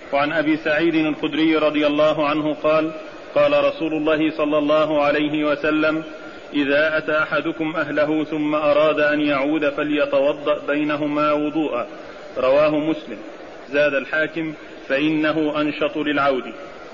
وعن أبي سعيد الخدري رضي الله عنه قال قال رسول الله صلى الله عليه وسلم: إذا أتى أحدكم أهله ثم أراد أن يعود فليتوضأ بينهما وضوءا. رواه مسلم. زاد الحاكم: فإنه أنشط للعود.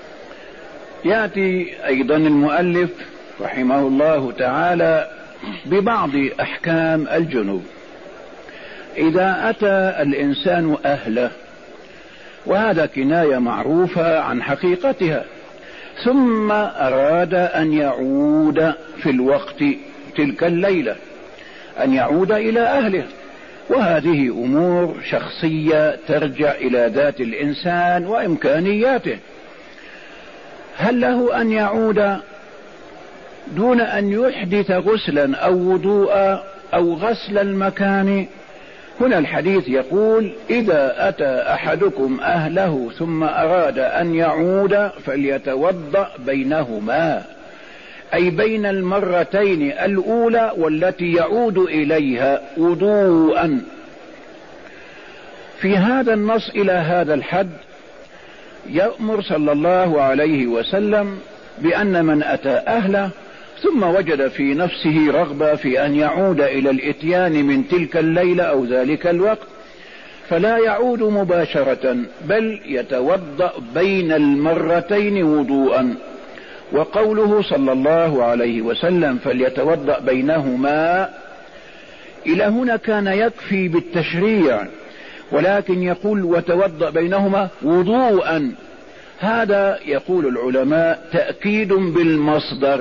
يأتي أيضا المؤلف رحمه الله تعالى ببعض أحكام الجنوب. إذا أتى الإنسان أهله، وهذا كناية معروفة عن حقيقتها، ثم أراد أن يعود في الوقت تلك الليلة، أن يعود إلى أهله، وهذه أمور شخصية ترجع إلى ذات الإنسان وإمكانياته. هل له أن يعود دون أن يحدث غسلا أو وضوءا أو غسل المكان؟ هنا الحديث يقول: إذا أتى أحدكم أهله ثم أراد أن يعود فليتوضأ بينهما، أي بين المرتين الأولى والتي يعود إليها وضوءا. في هذا النص إلى هذا الحد يأمر صلى الله عليه وسلم بأن من أتى أهله ثم وجد في نفسه رغبة في أن يعود إلى الإتيان من تلك الليلة أو ذلك الوقت فلا يعود مباشرة، بل يتوضأ بين المرتين وضوءا. وقوله صلى الله عليه وسلم فليتوضأ بينهما، إلى هنا كان يكفي بالتشريع، ولكن يقول وتوضأ بينهما وضوءا. هذا يقول العلماء تأكيد بالمصدر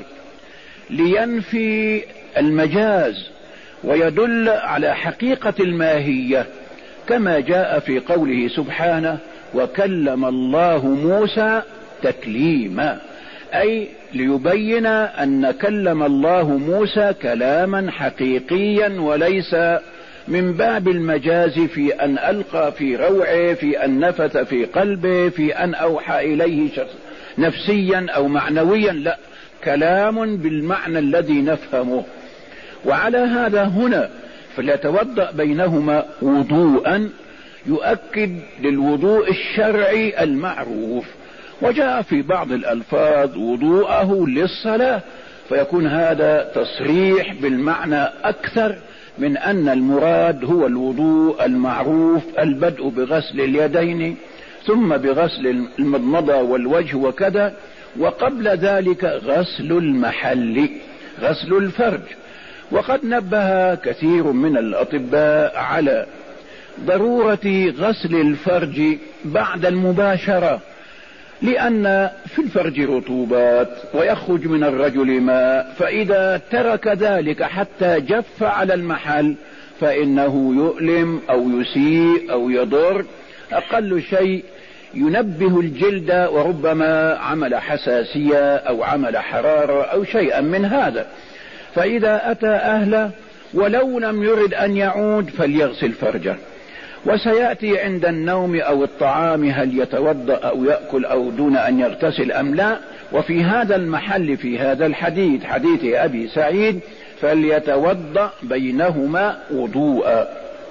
لينفي المجاز ويدل على حقيقة الماهية، كما جاء في قوله سبحانه: وكلم الله موسى تكليما، أي ليبين أن كلم الله موسى كلاما حقيقيا وليس من باب المجاز في أن ألقى في روعه، في أن نفث في قلبه، في أن أوحى إليه نفسيا أو معنويا، لا، كلام بالمعنى الذي نفهمه. وعلى هذا هنا فليتوضأ بينهما وضوءا يؤكد للوضوء الشرعي المعروف. وجاء في بعض الألفاظ وضوءه للصلاة، فيكون هذا تصريح بالمعنى أكثر من أن المراد هو الوضوء المعروف، البدء بغسل اليدين ثم بغسل المضمضة والوجه وكذا، وقبل ذلك غسل المحل، غسل الفرج. وقد نبه كثير من الأطباء على ضرورة غسل الفرج بعد المباشرة، لأن في الفرج رطوبات ويخرج من الرجل ماء، فإذا ترك ذلك حتى جف على المحل فإنه يؤلم أو يسيء أو يضر، أقل شيء ينبه الجلد وربما عمل حساسية أو عمل حرارة أو شيئا من هذا. فإذا أتى أهله ولو لم يرد أن يعود فليغسل فرجه. وسيأتي عند النوم أو الطعام هل يتوضأ أو يأكل أو دون أن يغتسل أم لا. وفي هذا المحل في هذا الحديث، حديث أبي سعيد، فليتوضأ بينهما وضوءا.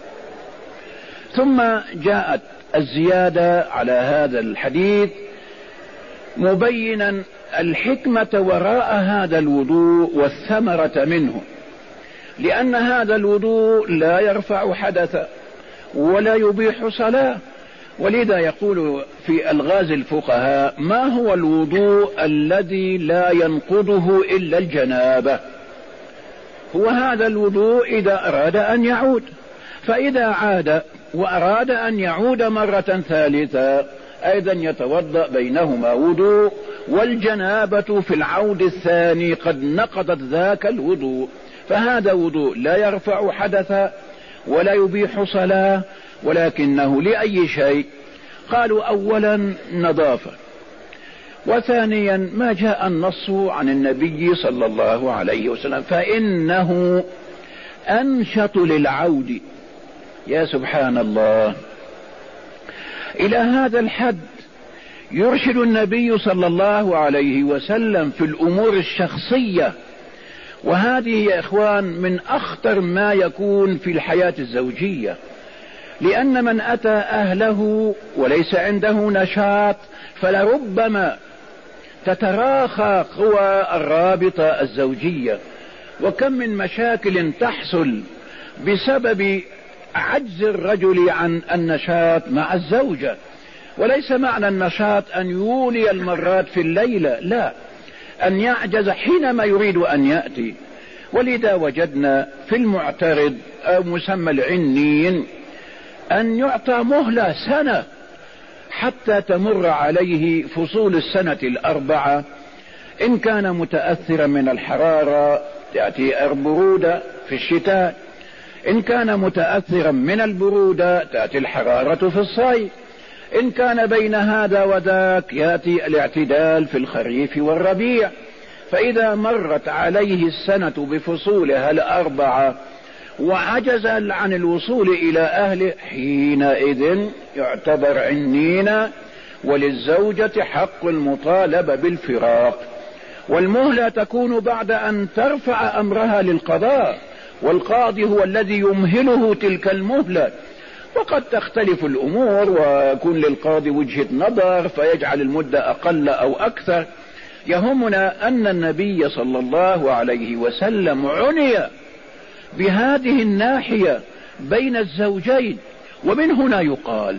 ثم جاءت الزيادة على هذا الحديث مبينا الحكمة وراء هذا الوضوء والثمرة منه، لأن هذا الوضوء لا يرفع حدثا ولا يبيح صلاة. ولذا يقول في ألغاز الفقهاء: ما هو الوضوء الذي لا ينقضه إلا الجنابة؟ هو هذا الوضوء إذا أراد أن يعود. فإذا عاد وأراد أن يعود مرة ثالثة أيضا يتوضأ بينهما وضوء، والجنابة في العود الثاني قد نقضت ذاك الوضوء. فهذا وضوء لا يرفع حدثا ولا يبيح صلاة، ولكنه لأي شيء؟ قالوا أولا نظافة، وثانيا ما جاء النص عن النبي صلى الله عليه وسلم فإنه أنشط للعود. يا سبحان الله، إلى هذا الحد يرشد النبي صلى الله عليه وسلم في الأمور الشخصية، وهذه يا إخوان من أخطر ما يكون في الحياة الزوجية. لأن من أتى أهله وليس عنده نشاط فلربما تتراخى قوى الرابطة الزوجية. وكم من مشاكل تحصل بسبب عجز الرجل عن النشاط مع الزوجة. وليس معنى النشاط أن يولي المرات في الليلة، لا، أن يعجز حينما يريد أن يأتي. ولذا وجدنا في المعترض أو مسمى العنين أن يعطى مهلة سنة حتى تمر عليه فصول السنة الأربعة. إن كان متأثرا من الحرارة تأتي البرودة في الشتاء، إن كان متأثرا من البرودة تأتي الحرارة في الصيف، إن كان بين هذا وذاك يأتي الاعتدال في الخريف والربيع. فإذا مرت عليه السنة بفصولها الأربعة وعجز عن الوصول إلى أهله، حينئذ يعتبر عنينا، وللزوجة حق المطالبة بالفراق. والمهلة تكون بعد أن ترفع أمرها للقضاء، والقاضي هو الذي يمهله تلك المهلة. وقد تختلف الأمور ويكون للقاضي وجهة نظر فيجعل المدة أقل أو أكثر. يهمنا أن النبي صلى الله عليه وسلم عني بهذه الناحية بين الزوجين. ومن هنا يقال،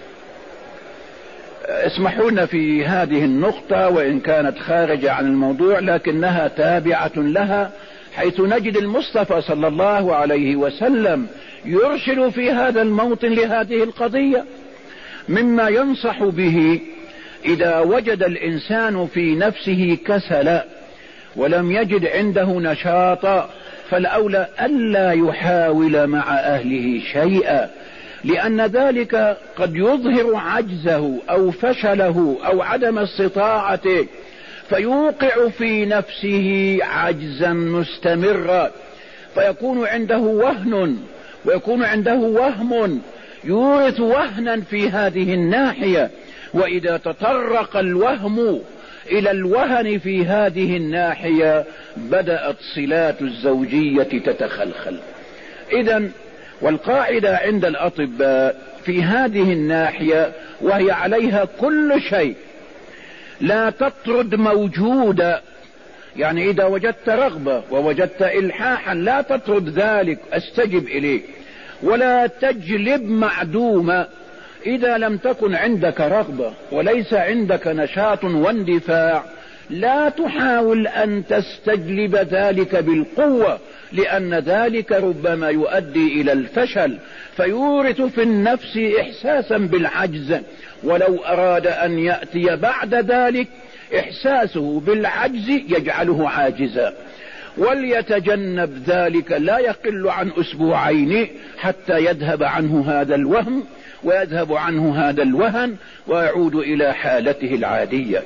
اسمحوا لنا في هذه النقطة وإن كانت خارجة عن الموضوع لكنها تابعة لها، حيث نجد المصطفى صلى الله عليه وسلم يرشد في هذا الموطن لهذه القضية. مما ينصح به إذا وجد الإنسان في نفسه كسلا ولم يجد عنده نشاطا، فالأولى ألا يحاول مع أهله شيئا، لأن ذلك قد يظهر عجزه أو فشله أو عدم استطاعته، فيوقع في نفسه عجزا مستمرا، فيكون عنده وهن ويكون عنده وهم يورث وهنا في هذه الناحية. وإذا تطرق الوهم إلى الوهن في هذه الناحية بدأت صلات الزوجية تتخلخل. إذن والقاعدة عند الأطباء في هذه الناحية وهي عليها كل شيء: لا تطرد موجودة. يعني إذا وجدت رغبة ووجدت إلحاحا لا تطرد ذلك، استجب إليه. ولا تجلب معدومة. إذا لم تكن عندك رغبة وليس عندك نشاط واندفاع لا تحاول أن تستجلب ذلك بالقوة، لأن ذلك ربما يؤدي إلى الفشل فيورث في النفس إحساسا بالعجز. ولو أراد أن يأتي بعد ذلك إحساسه بالعجز يجعله عاجزا. وليتجنب ذلك لا يقل عن أسبوعين حتى يذهب عنه هذا الوهم ويذهب عنه هذا الوهن ويعود إلى حالته العادية.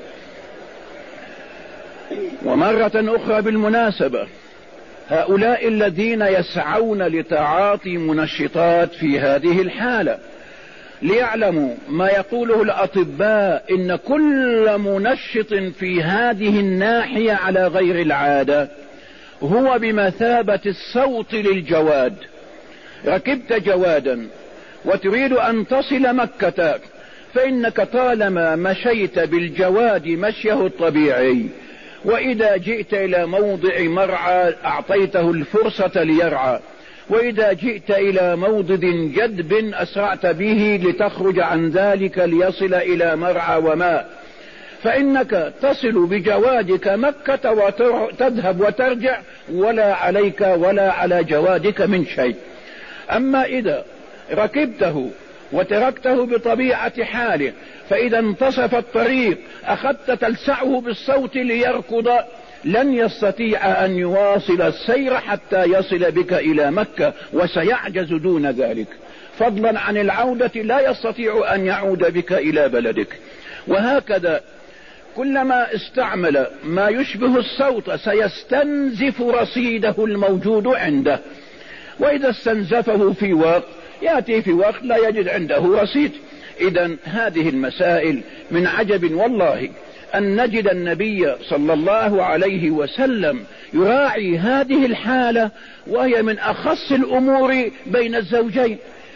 ومرة أخرى بالمناسبة، هؤلاء الذين يسعون لتعاطي منشطات في هذه الحالة ليعلموا ما يقوله الأطباء: إن كل منشط في هذه الناحية على غير العادة هو بمثابة الصوت للجواد. ركبت جوادا وتريد أن تصل مكة، فإنك طالما مشيت بالجواد مشيه الطبيعي، وإذا جئت إلى موضع مرعى أعطيته الفرصة ليرعى، وإذا جئت إلى موضد جدب أسرعت به لتخرج عن ذلك ليصل إلى مرعى وماء، فإنك تصل بجوادك مكة وتذهب وترجع ولا عليك ولا على جوادك من شيء. أما إذا ركبته وتركته بطبيعة حاله، فإذا انتصف الطريق أخذت تلسعه بالصوت ليركض، لن يستطيع أن يواصل السير حتى يصل بك إلى مكة، وسيعجز دون ذلك، فضلا عن العودة لا يستطيع أن يعود بك إلى بلدك. وهكذا كلما استعمل ما يشبه الصوت سيستنزف رصيده الموجود عنده، وإذا استنزفه في وقت يأتي في وقت لا يجد عنده رصيد. إذن هذه المسائل من عجب والله أن نجد النبي صلى الله عليه وسلم يراعي هذه الحالة، وهي من أخص الأمور بين الزوجين.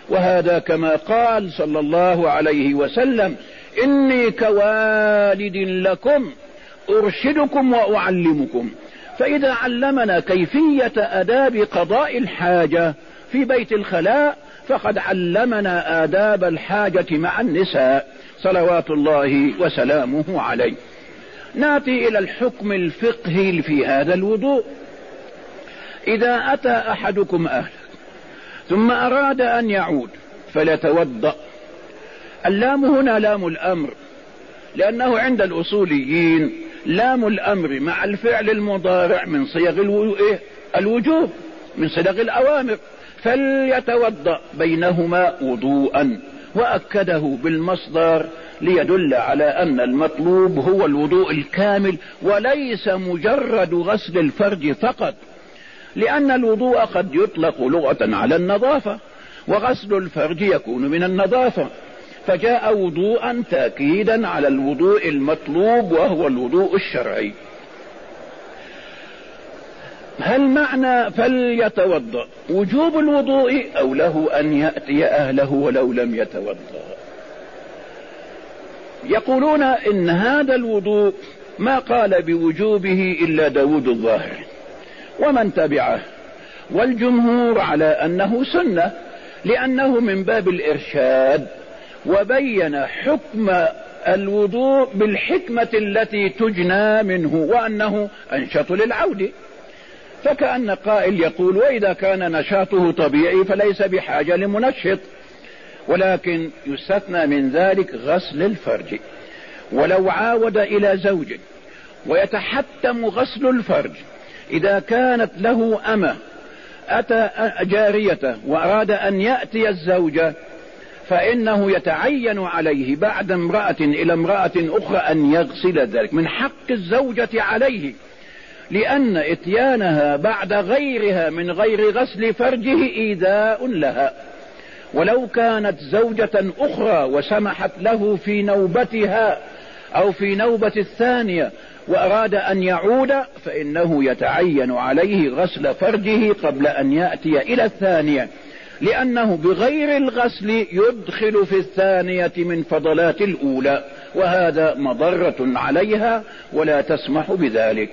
وهذا كما قال صلى الله عليه وسلم: إني كوالد لكم أرشدكم وأعلمكم. فإذا علمنا كيفية آداب قضاء الحاجة في بيت الخلاء فقد علمنا آداب الحاجة مع النساء صلوات الله وسلامه عليه. نأتي إلى الحكم الفقهي في هذا الوضوء. إذا أتى أحدكم أهله ثم أراد أن يعود فليتوضأ. اللام هنا لام الأمر، لأنه عند الأصوليين لام الأمر مع الفعل المضارع من صيغ الوجوب، من صيغ الأوامر. فليتوضأ بينهما وضوءا، وأكده بالمصدر ليدل على أن المطلوب هو الوضوء الكامل وليس مجرد غسل الفرج فقط، لأن الوضوء قد يطلق لغة على النظافة، وغسل الفرج يكون من النظافة، فجاء وضوءا تأكيدا على الوضوء المطلوب وهو الوضوء الشرعي. هل معنى فليتوضأ وجوب الوضوء أو له أن يأتي أهله ولو لم يتوضأ؟ يقولون إن هذا الوضوء ما قال بوجوبه إلا داود الظاهري ومن تبعه، والجمهور على أنه سنة، لأنه من باب الإرشاد، وبين حكم الوضوء بالحكمة التي تجنى منه، وأنه أنشط للعود. فكأن قائل يقول: وإذا كان نشاطه طبيعي فليس بحاجة لمنشط، ولكن يستثنى من ذلك غسل الفرج. ولو عاود إلى زوج ويتحتم غسل الفرج، إذا كانت له أمة أتى جاريته وأراد أن يأتي الزوجة، فإنه يتعين عليه بعد امرأة إلى امرأة أخرى أن يغسل ذلك، من حق الزوجة عليه، لأن إتيانها بعد غيرها من غير غسل فرجه إيذاء لها. ولو كانت زوجة أخرى وسمحت له في نوبتها أو في نوبة الثانية وأراد أن يعود، فإنه يتعين عليه غسل فرجه قبل أن يأتي إلى الثانية، لأنه بغير الغسل يدخل في الثانية من فضلات الأولى، وهذا مضرة عليها ولا تسمح بذلك.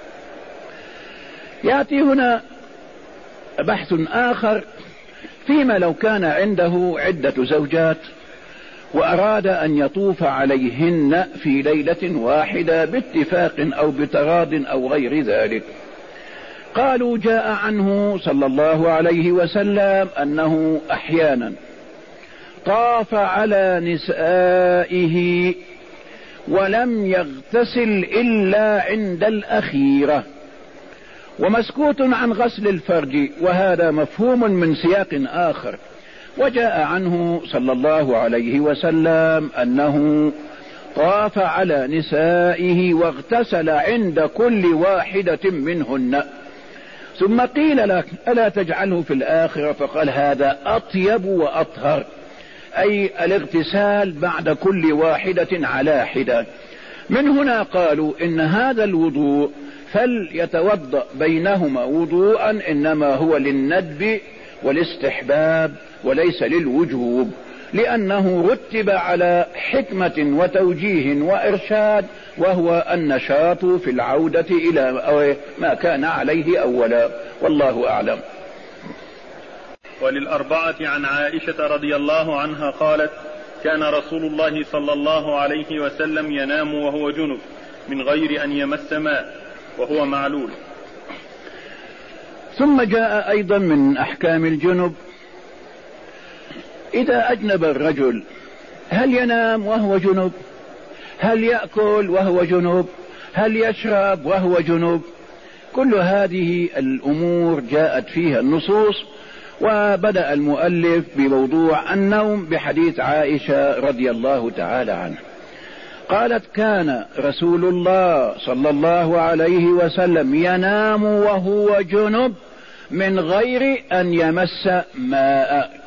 يأتي هنا بحث آخر فيما لو كان عنده عدة زوجات وأراد أن يطوف عليهن في ليلة واحدة باتفاق أو بتراض أو غير ذلك. قالوا: جاء عنه صلى الله عليه وسلم أنه أحيانا طاف على نسائه ولم يغتسل إلا عند الأخيرة، ومسكوت عن غسل الفرج، وهذا مفهوم من سياق آخر. وجاء عنه صلى الله عليه وسلم أنه طاف على نسائه واغتسل عند كل واحدة منهن، ثم قيل لك: ألا تجعله في الآخرة؟ فقال: هذا أطيب وأطهر، أي الاغتسال بعد كل واحدة على حدة. من هنا قالوا إن هذا الوضوء فليتوضأ بينهما وضوءا إنما هو للندب والاستحباب وليس للوجوب، لأنه رتب على حكمة وتوجيه وإرشاد، وهو النشاط في العودة إلى ما كان عليه أولا، والله أعلم. وللأربعة عن عائشة رضي الله عنها قالت: كان رسول الله صلى الله عليه وسلم ينام وهو جنب من غير أن يمس ماء وهو معلول. ثم جاء أيضا من أحكام الجنب: إذا أجنب الرجل هل ينام وهو جنب؟ هل يأكل وهو جنب؟ هل يشرب وهو جنب؟ كل هذه الأمور جاءت فيها النصوص. وبدأ المؤلف بموضوع النوم بحديث عائشة رضي الله تعالى عنها، قالت: كان رسول الله صلى الله عليه وسلم ينام وهو جنب من غير أن يمس ماء.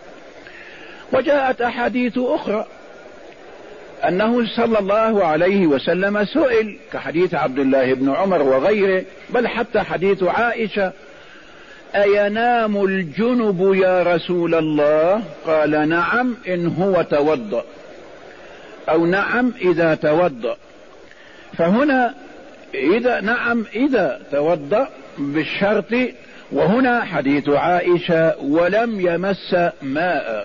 وجاءت أحاديث أخرى أنه صلى الله عليه وسلم سئل، كحديث عبد الله بن عمر وغيره، بل حتى حديث عائشة أينام الجنب يا رسول الله؟ قال نعم إن هو توضأ، أو نعم إذا توضأ. فهنا نعم إذا توضأ بالشرط، وهنا حديث عائشة ولم يمس ماء.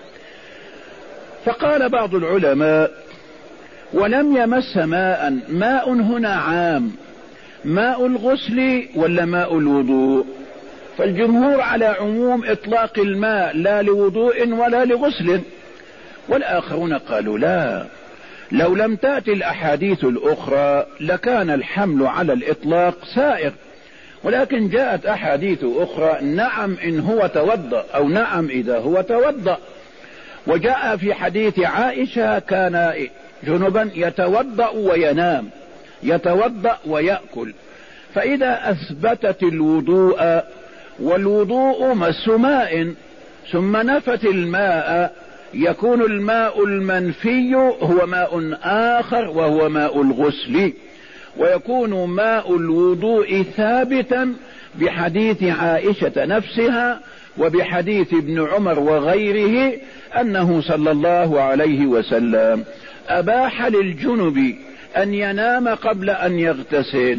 فقال بعض العلماء ولم يمس ماء، ماء هنا عام، ماء الغسل ولا ماء الوضوء؟ فالجمهور على عموم إطلاق الماء، لا لوضوء ولا لغسل. والآخرون قالوا لا، لو لم تأتي الأحاديث الأخرى لكان الحمل على الإطلاق سائغ، ولكن جاءت أحاديث أخرى نعم إن هو توضأ، أو نعم إذا هو توضأ. وجاء في حديث عائشة كان جنبا يتوضأ وينام، يتوضأ ويأكل. فإذا أثبتت الوضوء، والوضوء مس ماء ثم نفت الماء، يكون الماء المنفي هو ماء آخر وهو ماء الغسل، ويكون ماء الوضوء ثابتا بحديث عائشة نفسها وبحديث ابن عمر وغيره أنه صلى الله عليه وسلم أباح للجنب أن ينام قبل أن يغتسل،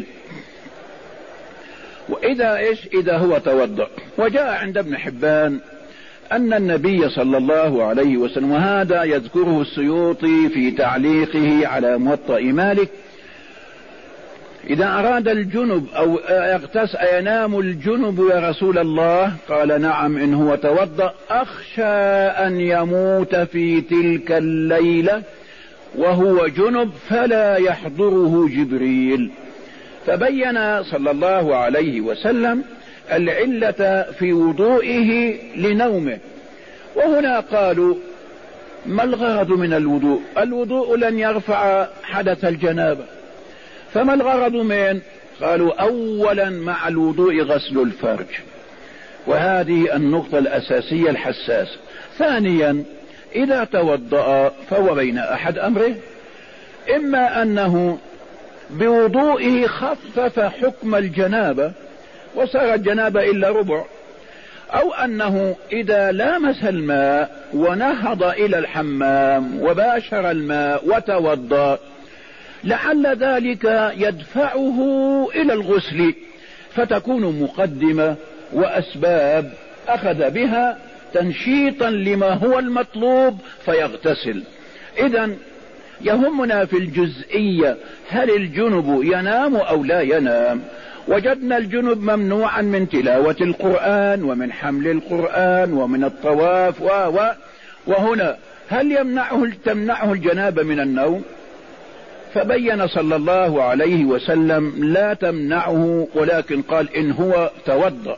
إذا هو توضأ. وجاء عند ابن حبان أن النبي صلى الله عليه وسلم، وهذا يذكره السيوطي في تعليقه على موطأ مالك، إذا أراد الجنب أو يغتسل أينام الجنب يا رسول الله؟ قال نعم إن هو توضأ، أخشى أن يموت في تلك الليلة وهو جنب فلا يحضره جبريل. فبين صلى الله عليه وسلم العلة في وضوئه لنومه. وهنا قالوا ما الغرض من الوضوء؟ الوضوء لن يرفع حدث الجنابة، فما الغرض من؟ قالوا أولا مع الوضوء غسل الفرج، وهذه النقطة الأساسية الحساسة. ثانيا إذا توضأ فهو بين أحد أمره، إما أنه بوضوئه خفف حكم الجنابة وصار الجنابة إلا ربع، أو أنه إذا لامس الماء ونهض إلى الحمام وباشر الماء وتوضأ لعل ذلك يدفعه إلى الغسل، فتكون مقدمة وأسباب أخذ بها تنشيطا لما هو المطلوب فيغتسل. إذن يهمنا في الجزئية هل الجنب ينام أو لا ينام؟ وجدنا الجنب ممنوعا من تلاوة القرآن ومن حمل القرآن ومن الطواف وهنا هل تمنعه الجنابة من النوم؟ فبين صلى الله عليه وسلم لا تمنعه، ولكن قال إن هو توضأ.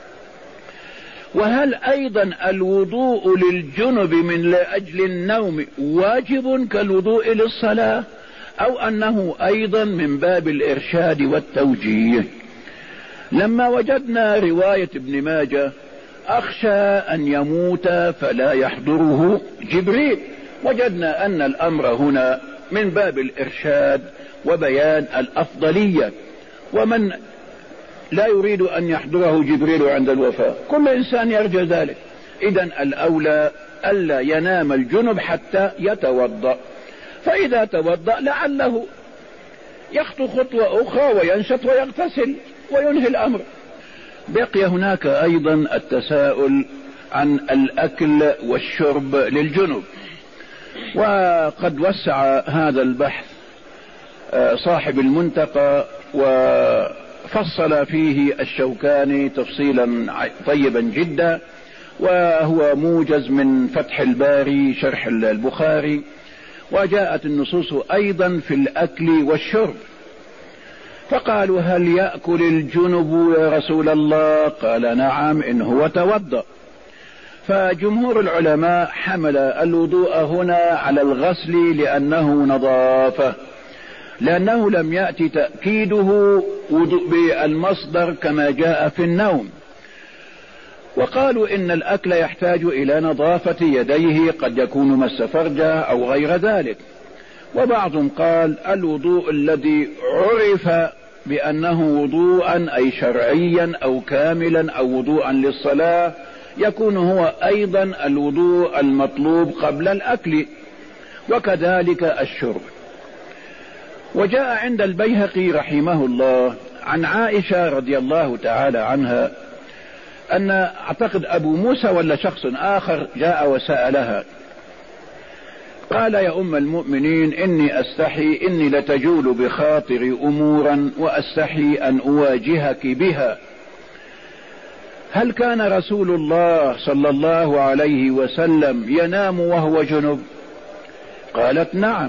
وهل أيضا الوضوء للجنب من لأجل النوم واجب كالوضوء للصلاة، أو أنه أيضا من باب الإرشاد والتوجيه؟ لما وجدنا رواية ابن ماجه أخشى أن يموت فلا يحضره جبريل، وجدنا أن الأمر هنا من باب الإرشاد وبيان الأفضلية، ومن لا يريد أن يحضره جبريل عند الوفاة، كل إنسان يرجى ذلك. إذن الأولى ألا ينام الجنب حتى يتوضأ، فإذا توضأ لعله يخطو خطوة أخرى وينشط ويغتسل وينهي الأمر. بقي هناك أيضا التساؤل عن الأكل والشرب للجنب، وقد وسع هذا البحث صاحب المنتقى وفصل فيه الشوكاني تفصيلا طيبا جدا، وهو موجز من فتح الباري شرح البخاري. وجاءت النصوص أيضا في الأكل والشرب، فقالوا هل يأكل الجنب يا رسول الله؟ قال نعم إن هو توضأ. فجمهور العلماء حمل الوضوء هنا على الغسل لأنه نظافة، لأنه لم يأتي تأكيده بالمصدر كما جاء في النوم. وقالوا إن الأكل يحتاج إلى نظافة يديه، قد يكون مس فرجه أو غير ذلك. وبعضهم قال الوضوء الذي عرف بأنه وضوءا أي شرعيا أو كاملا أو وضوءا للصلاة يكون هو أيضا الوضوء المطلوب قبل الأكل، وكذلك الشرب. وجاء عند البيهقي رحمه الله عن عائشة رضي الله تعالى عنها أن أعتقد أبو موسى ولا شخص آخر جاء وسألها قال: يا أم المؤمنين إني أستحي، إني لتجول بخاطري أمورا وأستحي أن أواجهك بها، هل كان رسول الله صلى الله عليه وسلم ينام وهو جنب؟ قالت: نعم،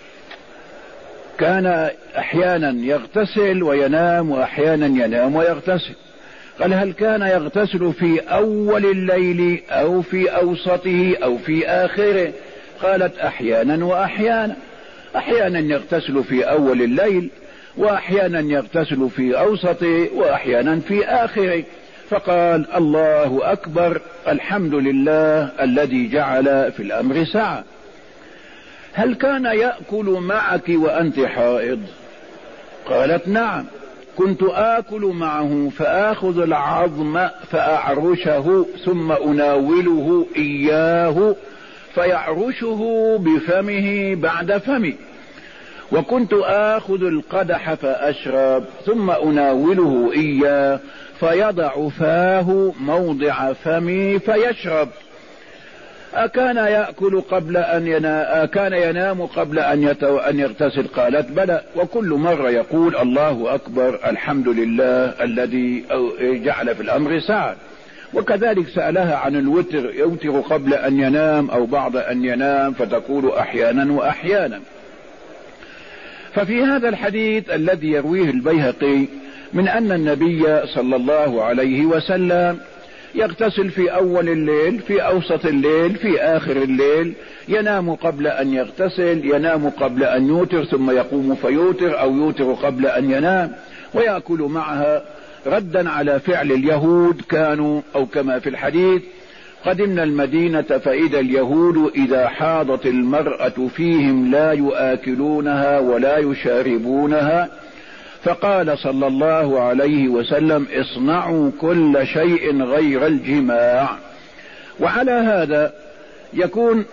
كان أحيانا يغتسل وينام وأحيانا ينام ويغتسل. قال: هل كان يغتسل في أول الليل أو في أوسطه أو في آخره؟ قالت: أحيانا وأحيانا، أحيانا يغتسل في أول الليل وأحيانا يغتسل في أوسطه وأحيانا في آخره. فقال: الله أكبر، الحمد لله الذي جعل في الأمر سعة. هل كان يأكل معك وأنت حائض؟ قالت: نعم، كنت آكل معه فآخذ العظم فأعرشه ثم أناوله إياه فيعرشه بفمه بعد فمي، وكنت آخذ القدح فأشرب ثم أناوله إياه فيضع فاه موضع فمي فيشرب. أكان يأكل قبل أن ينام؟ أكان ينام قبل أن يغتسل؟ قالت: بلى، وكل مرة يقول: الله أكبر، الحمد لله الذي جعل في الأمر سعة. وكذلك سألها عن الوتر، يوتر قبل أن ينام أو بعد أن ينام؟ فتقول: أحيانا وأحيانا. ففي هذا الحديث الذي يرويه البيهقي من أن النبي صلى الله عليه وسلم يغتسل في أول الليل، في أوسط الليل، في آخر الليل، ينام قبل أن يغتسل، ينام قبل أن يوتر ثم يقوم فيوتر أو يوتر قبل أن ينام، ويأكل معها، ردا على فعل اليهود. كانوا أو كما في الحديث: قدمنا المدينة فإذا اليهود إذا حاضت المرأة فيهم لا يؤكلونها ولا يشاربونها، فقال صلى الله عليه وسلم: اصنعوا كل شيء غير الجماع. وعلى هذا يكون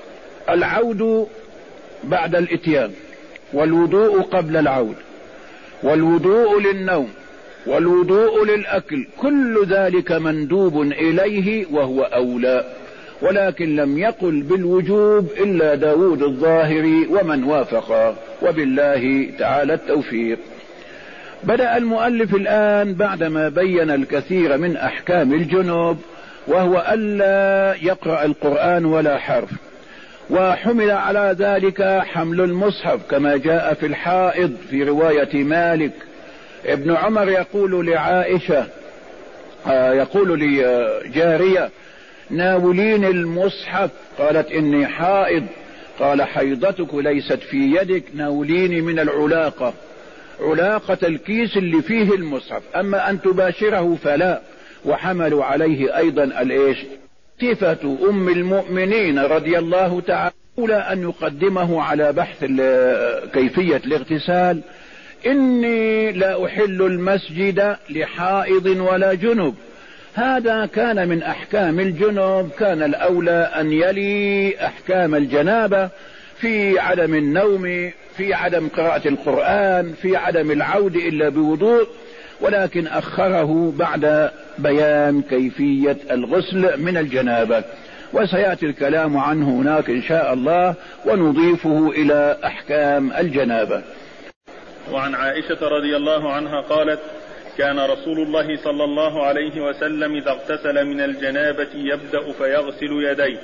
العود بعد الاتيان، والوضوء قبل العود، والوضوء للنوم، والوضوء للأكل، كل ذلك مندوب إليه وهو أولى، ولكن لم يقل بالوجوب إلا داود الظاهري ومن وافق، وبالله تعالى التوفيق. بدأ المؤلف الآن بعدما بين الكثير من أحكام الجنوب، وهو ألا يقرأ القرآن ولا حرف، وحمل على ذلك حمل المصحف كما جاء في الحائض في رواية مالك. ابن عمر يقول لعائشة، يقول لجارية: ناولين المصحف، قالت: إني حائض. قال: حيضتك ليست في يدك، ناوليني من العلاقة، علاقة الكيس اللي فيه المصحف، أما أن تباشره فلا. وحملوا عليه أيضا صفة أم المؤمنين رضي الله تعالى أن يقدمه على بحث كيفية الاغتسال: إني لا أحل المسجد لحائض ولا جنب. هذا كان من أحكام الجنوب، كان الأولى أن يلي أحكام الجنابة في عدم النوم، في عدم قراءة القرآن، في عدم العود إلا بوضوء، ولكن أخره بعد بيان كيفية الغسل من الجنابة، وسيأتي الكلام عنه هناك إن شاء الله، ونضيفه إلى أحكام الجنابة. وعن عائشة رضي الله عنها قالت: كان رسول الله صلى الله عليه وسلم إذا اغتسل من الجنابة يبدأ فيغسل يديه،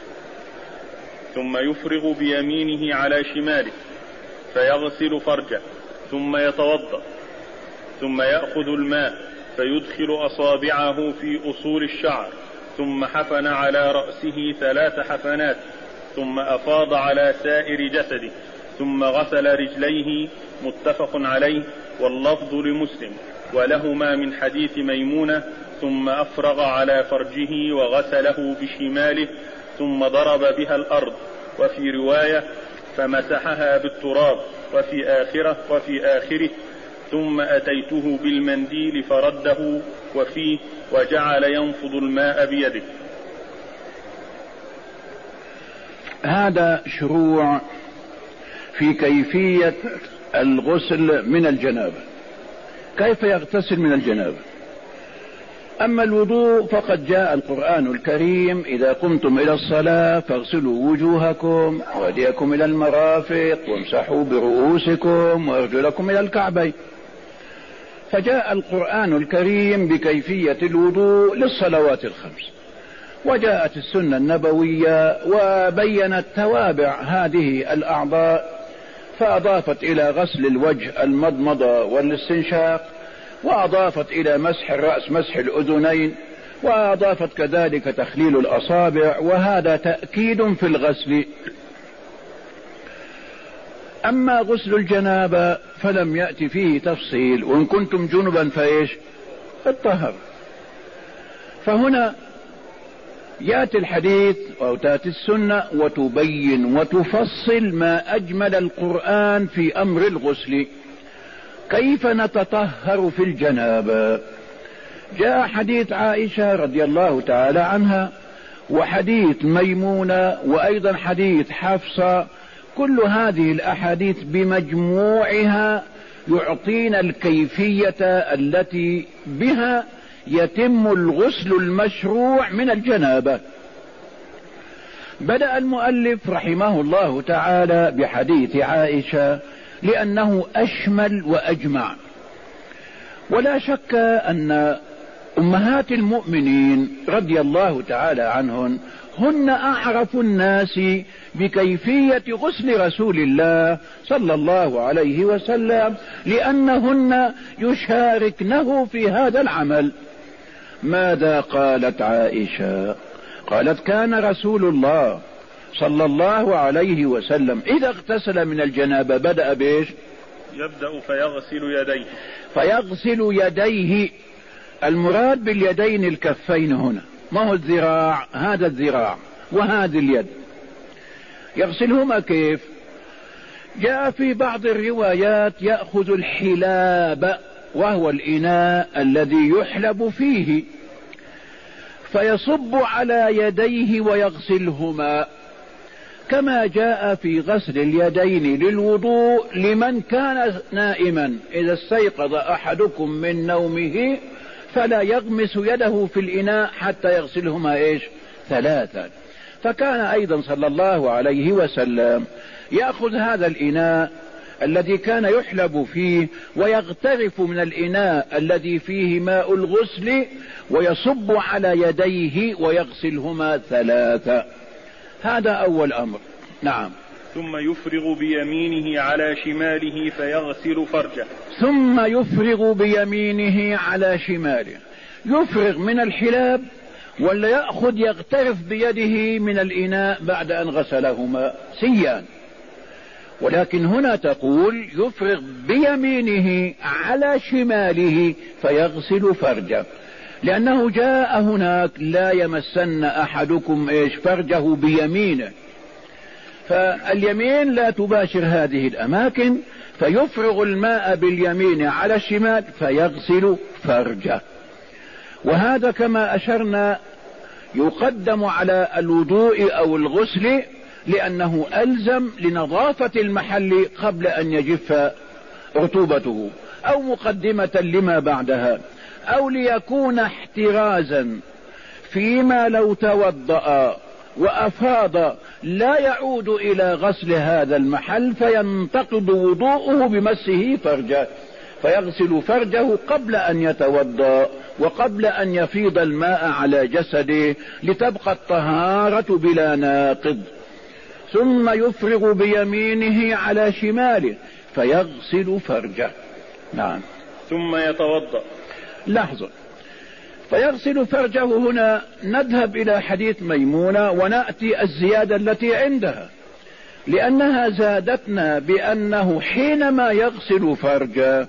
ثم يفرغ بيمينه على شماله فيغسل فرجه، ثم يتوضأ، ثم يأخذ الماء فيدخل أصابعه في أصول الشعر، ثم حفن على رأسه 3 حفنات، ثم أفاض على سائر جسده، ثم غسل رجليه. متفق عليه، واللفظ لمسلم ولهما من حديث ميمونة. ثم أفرغ على فرجه وغسله بشماله، ثم ضرب بها الأرض، وفي رواية فمسحها بالتراب، وفي آخره ثم أتيته بالمنديل فرده وفيه وجعل ينفض الماء بيده. هذا شروع في كيفية الغسل من الجنابة، كيف يغتسل من الجنابة. أما الوضوء فقد جاء القرآن الكريم: إذا قمتم إلى الصلاة فاغسلوا وجوهكم وأيديكم إلى المرافق وامسحوا برؤوسكم وأرجلكم إلى الكعبين. فجاء القرآن الكريم بكيفية الوضوء للصلوات الخمس، وجاءت السنة النبوية وبينت توابع هذه الأعضاء، فأضافت إلى غسل الوجه المضمضة والاستنشاق، وأضافت إلى مسح الرأس مسح الأذنين، وأضافت كذلك تخليل الأصابع، وهذا تأكيد في الغسل. أما غسل الجنابة فلم يأتي فيه تفصيل، وإن كنتم جنبا فإيش؟ الطهر. فهنا يأتي الحديث أو تأتي السنة وتبين وتفصل ما أجمل القرآن في أمر الغسل، كيف نتطهر في الجنابة. جاء حديث عائشة رضي الله تعالى عنها، وحديث ميمونة، وأيضا حديث حفصة. كل هذه الأحاديث بمجموعها يعطينا الكيفية التي بها يتم الغسل المشروع من الجنابة. بدأ المؤلف رحمه الله تعالى بحديث عائشة لأنه أشمل وأجمع، ولا شك أن أمهات المؤمنين رضي الله تعالى عنهن هن أعرف الناس بكيفية غسل رسول الله صلى الله عليه وسلم، لأنهن يشاركنه في هذا العمل. ماذا قالت عائشة؟ قالت: كان رسول الله صلى الله عليه وسلم إذا اغتسل من الجنابة بدأ بإيش؟ يبدأ فيغسل يديه. فيغسل يديه، المراد باليدين الكفين هنا، ما هو الذراع، هذا الذراع وهذه اليد. يغسلهما كيف؟ جاء في بعض الروايات يأخذ الحلاب، وهو الإناء الذي يحلب فيه، فيصب على يديه ويغسلهما، كما جاء في غسل اليدين للوضوء لمن كان نائما: إذا استيقظ أحدكم من نومه فلا يغمس يده في الإناء حتى يغسلهما إيش؟ 3. فكان أيضا صلى الله عليه وسلم يأخذ هذا الإناء الذي كان يحلب فيه ويغترف من الإناء الذي فيه ماء الغسل ويصب على يديه ويغسلهما 3. هذا أول أمر. نعم. ثم يفرغ بيمينه على شماله فيغسل فرجه. ثم يفرغ بيمينه على شماله، يفرغ من الحلاب ولا يأخذ يغترف بيده من الإناء بعد أن غسلهما؟ سيان. ولكن هنا تقول يفرغ بيمينه على شماله فيغسل فرجه، لأنه جاء هناك: لا يمسن أحدكم إيش؟ فرجه بيمينه. فاليمين لا تباشر هذه الأماكن، فيفرغ الماء باليمين على الشمال فيغسل فرجه. وهذا كما أشرنا يقدم على الوضوء أو الغسل، لأنه ألزم لنظافة المحل قبل أن يجف رطوبته، أو مقدمة لما بعدها، أو ليكون احترازا فيما لو توضأ وأفاض لا يعود إلى غسل هذا المحل فينتقض وضوءه بمسه فرجه، فيغسل فرجه قبل أن يتوضأ وقبل أن يفيض الماء على جسده لتبقى الطهارة بلا ناقض. ثم يفرغ بيمينه على شماله فيغسل فرجه. نعم. ثم يتوضأ. لحظة، فيغسل فرجه هنا نذهب إلى حديث ميمونة ونأتي الزيادة التي عندها، لأنها زادتنا بأنه حينما يغسل فرجه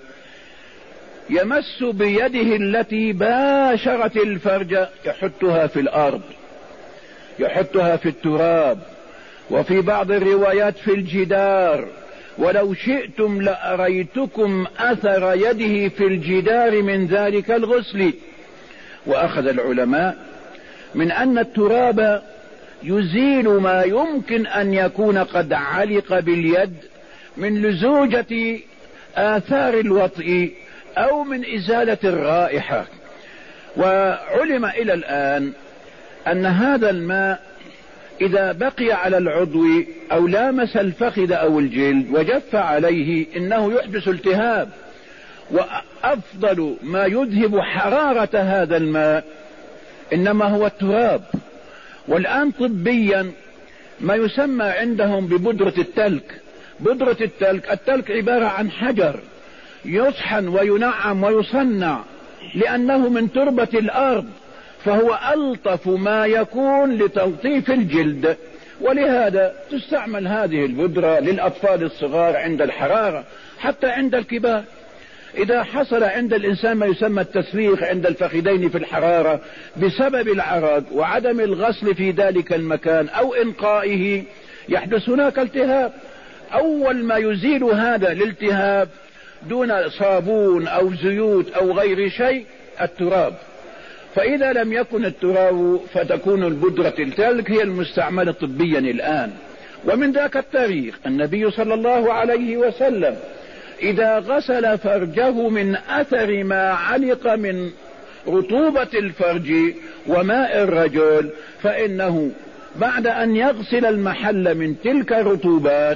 يمس بيده التي باشرت الفرج، يحطها في الأرض، يحطها في التراب، وفي بعض الروايات في الجدار، ولو شئتم لأريتكم أثر يده في الجدار من ذلك الغسل. وأخذ العلماء من أن التراب يزيل ما يمكن أن يكون قد علق باليد من لزوجة آثار الوطء أو من إزالة الرائحة. وعلم إلى الآن أن هذا الماء إذا بقي على العضو أو لامس الفخذ أو الجلد وجف عليه إنه يحدث التهاب، وأفضل ما يذهب حرارة هذا الماء إنما هو التراب. والآن طبيا ما يسمى عندهم ببودرة التلك. بودرة التلك عبارة عن حجر يطحن وينعم ويصنع لأنه من تربة الأرض، فهو ألطف ما يكون لتلطيف الجلد، ولهذا تستعمل هذه البودرة للأطفال الصغار عند الحرارة، حتى عند الكبار. إذا حصل عند الإنسان ما يسمى التسريخ عند الفخذين في الحرارة بسبب العرق وعدم الغسل في ذلك المكان أو إنقائه يحدث هناك التهاب. أول ما يزيل هذا الالتهاب دون صابون أو زيوت أو غير شيء التراب. فإذا لم يكن التراب فتكون البودرة التلك هي المستعملة طبيا الآن. ومن ذاك التاريخ النبي صلى الله عليه وسلم إذا غسل فرجه من أثر ما علق من رطوبة الفرج وماء الرجل فإنه بعد أن يغسل المحل من تلك الرطوبات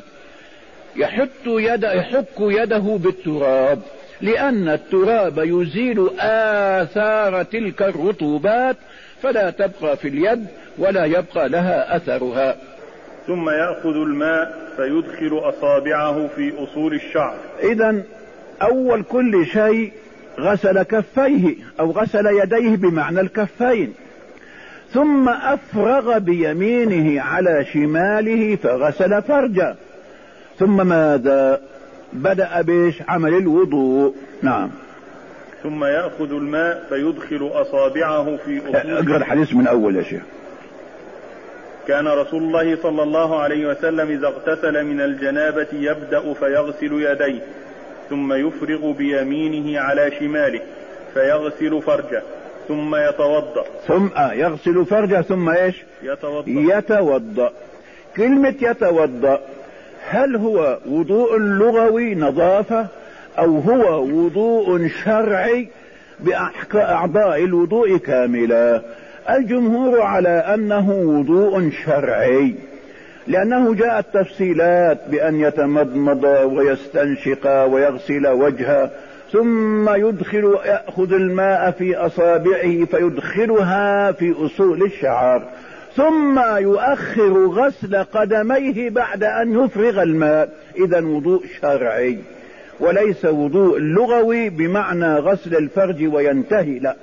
يحك يده بالتراب، لأن التراب يزيل آثار تلك الرطوبات فلا تبقى في اليد ولا يبقى لها أثرها. ثم يأخذ الماء فيدخل أصابعه في أصول الشعر. إذن أول كل شيء غسل كفيه أو غسل يديه بمعنى الكفين، ثم أفرغ بيمينه على شماله فغسل فرجه، ثم ماذا؟ بدأ بيش عمل الوضوء. نعم. ثم يأخذ الماء فيدخل أصابعه في أصول. اقرأ الحديث من أول يا شيخ. كان رسول الله صلى الله عليه وسلم إذا اغتسل من الجنابة يبدأ فيغسل يديه ثم يفرغ بيمينه على شماله فيغسل فرجه ثم يتوضأ. ثم يغسل فرجه ثم ايش؟ يتوضأ. كلمة يتوضأ هل هو وضوء لغوي نظافة أو هو وضوء شرعي بأعضاء الوضوء كاملة؟ الجمهور على أنه وضوء شرعي، لأنه جاءت تفصيلات بأن يتمضمض ويستنشق ويغسل وجهه ثم يأخذ الماء في أصابعه فيدخلها في أصول الشعر، ثم يؤخر غسل قدميه بعد أن يفرغ الماء. إذن وضوء شرعي وليس وضوء لغوي بمعنى غسل الفرج وينتهي، لا،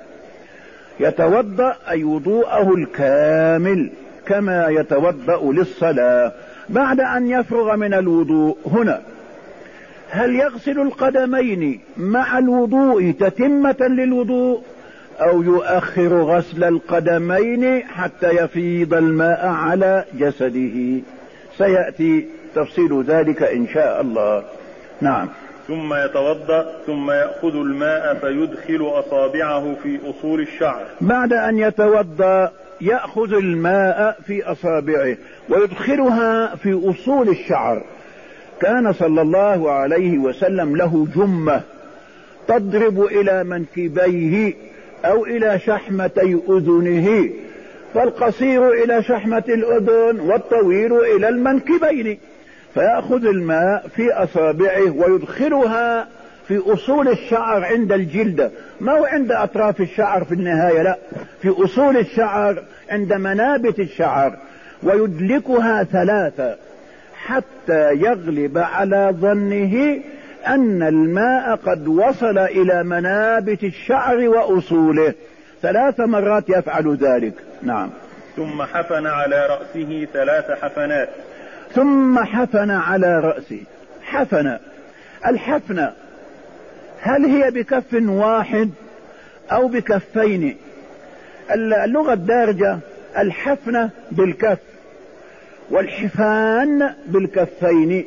يتوضأ أي وضوءه الكامل كما يتوضأ للصلاة بعد أن يفرغ من الوضوء. هنا هل يغسل القدمين مع الوضوء تتمة للوضوء أو يؤخر غسل القدمين حتى يفيض الماء على جسده؟ سيأتي تفصيل ذلك إن شاء الله. نعم. ثم يتوضأ ثم يأخذ الماء فيدخل أصابعه في أصول الشعر. بعد أن يتوضأ يأخذ الماء في أصابعه ويدخلها في أصول الشعر. كان صلى الله عليه وسلم له جمة تضرب إلى منكبيه أو إلى شحمتي أذنه، فالقصير إلى شحمة الأذن والطويل إلى المنكبين، فيأخذ الماء في أصابعه ويدخلها في أصول الشعر عند الجلد، ما هو عند أطراف الشعر في النهاية، لا، في أصول الشعر عند منابت الشعر، ويدلكها ثلاثة حتى يغلب على ظنه أن الماء قد وصل إلى منابت الشعر وأصوله. 3 مرات يفعل ذلك. نعم. ثم حفن على رأسه 3 حفنات. ثم حفن على رأسه. حفن، الحفن هل هي بكف واحد أو بكفين؟ اللغة الدارجة الحفن بالكف والحفان بالكفين،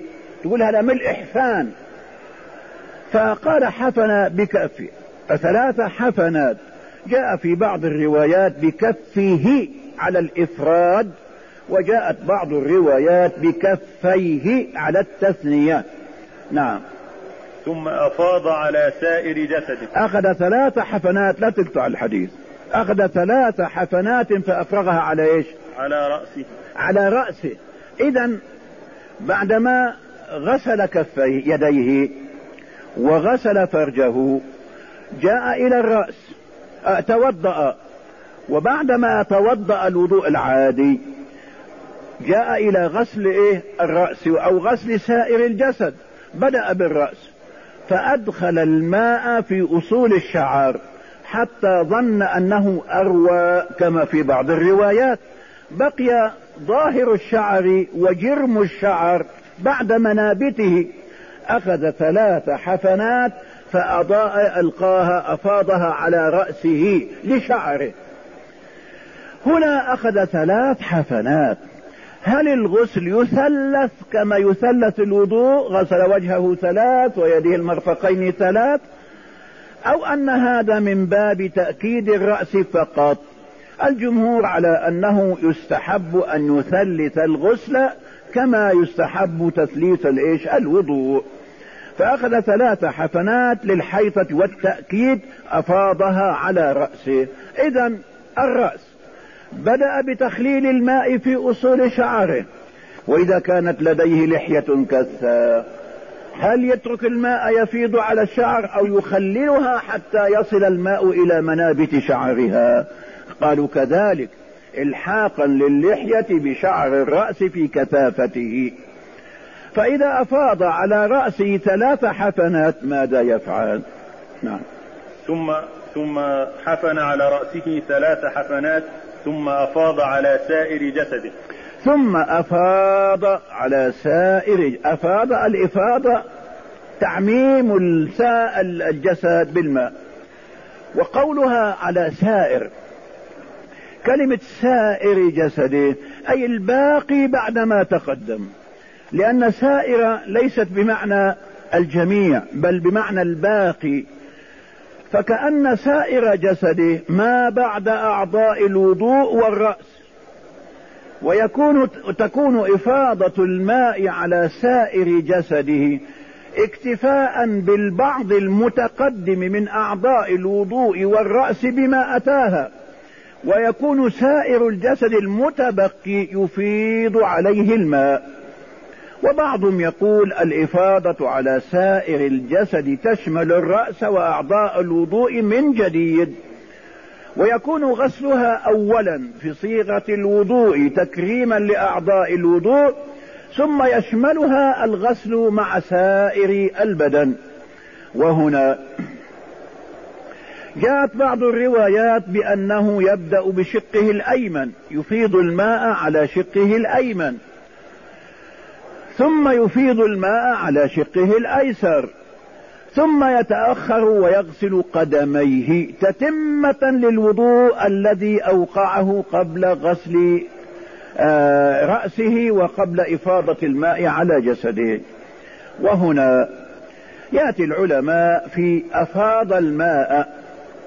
تقول هذا ملء إحفان. فقال حفن بكفه، 3 حفنات. جاء في بعض الروايات بكفه على الإفراد، وجاءت بعض الروايات بكفيه على التثنية. نعم. ثم أفاض على سائر جسده. أخذ 3 حفنات، لا تقطع الحديث، أخذ 3 حفنات فأفرغها على إيش؟ على رأسه. على رأسه. إذن بعدما غسل كفيه يديه وغسل فرجه جاء إلى الرأس، توضأ، وبعدما توضأ الوضوء العادي جاء إلى غسل الرأس أو غسل سائر الجسد. بدأ بالرأس فأدخل الماء في أصول الشعر حتى ظن أنه أروى كما في بعض الروايات، بقي ظاهر الشعر وجرم الشعر بعد منابته. أخذ 3 حفنات أفاضها على رأسه لشعره. هنا أخذ 3 حفنات. هل الغسل يثلث كما يثلث الوضوء، غسل وجهه 3 ويديه المرفقين 3، أو أن هذا من باب تأكيد الرأس فقط؟ الجمهور على أنه يستحب أن يثلث الغسل كما يستحب تثليث الوضوء. فأخذ 3 حفنات للحيطة والتأكيد، أفاضها على رأسه. إذن الرأس بدأ بتخليل الماء في أصول شعره، وإذا كانت لديه لحية كثة هل يترك الماء يفيض على الشعر أو يخللها حتى يصل الماء إلى منابت شعرها؟ قالوا كذلك الحاقا للحية بشعر الرأس في كثافته. فإذا أفاض على رأسه 3 حفنات ماذا يفعل؟ نعم. ثم حفن على رأسه 3 حفنات ثم أفاض على سائر جسده. ثم أفاض على سائر، أفاض الإفاضة تعميم الجسد بالماء. وقولها على سائر، كلمة سائر جسده أي الباقي بعدما تقدم، لأن سائر ليست بمعنى الجميع بل بمعنى الباقي، فكأن سائر جسده ما بعد أعضاء الوضوء والرأس. تكون إفاضة الماء على سائر جسده اكتفاء بالبعض المتقدم من أعضاء الوضوء والرأس بما أتاها، ويكون سائر الجسد المتبقي يفيض عليه الماء. وبعضهم يقول الإفاضة على سائر الجسد تشمل الرأس وأعضاء الوضوء من جديد، ويكون غسلها أولا في صيغة الوضوء تكريما لأعضاء الوضوء، ثم يشملها الغسل مع سائر البدن. وهنا جاءت بعض الروايات بأنه يبدأ بشقه الأيمن، يفيض الماء على شقه الأيمن، ثم يفيض الماء على شقه الأيسر، ثم يتأخر ويغسل قدميه تتمة للوضوء الذي أوقعه قبل غسل رأسه وقبل إفاضة الماء على جسده. وهنا يأتي العلماء في أفاض الماء،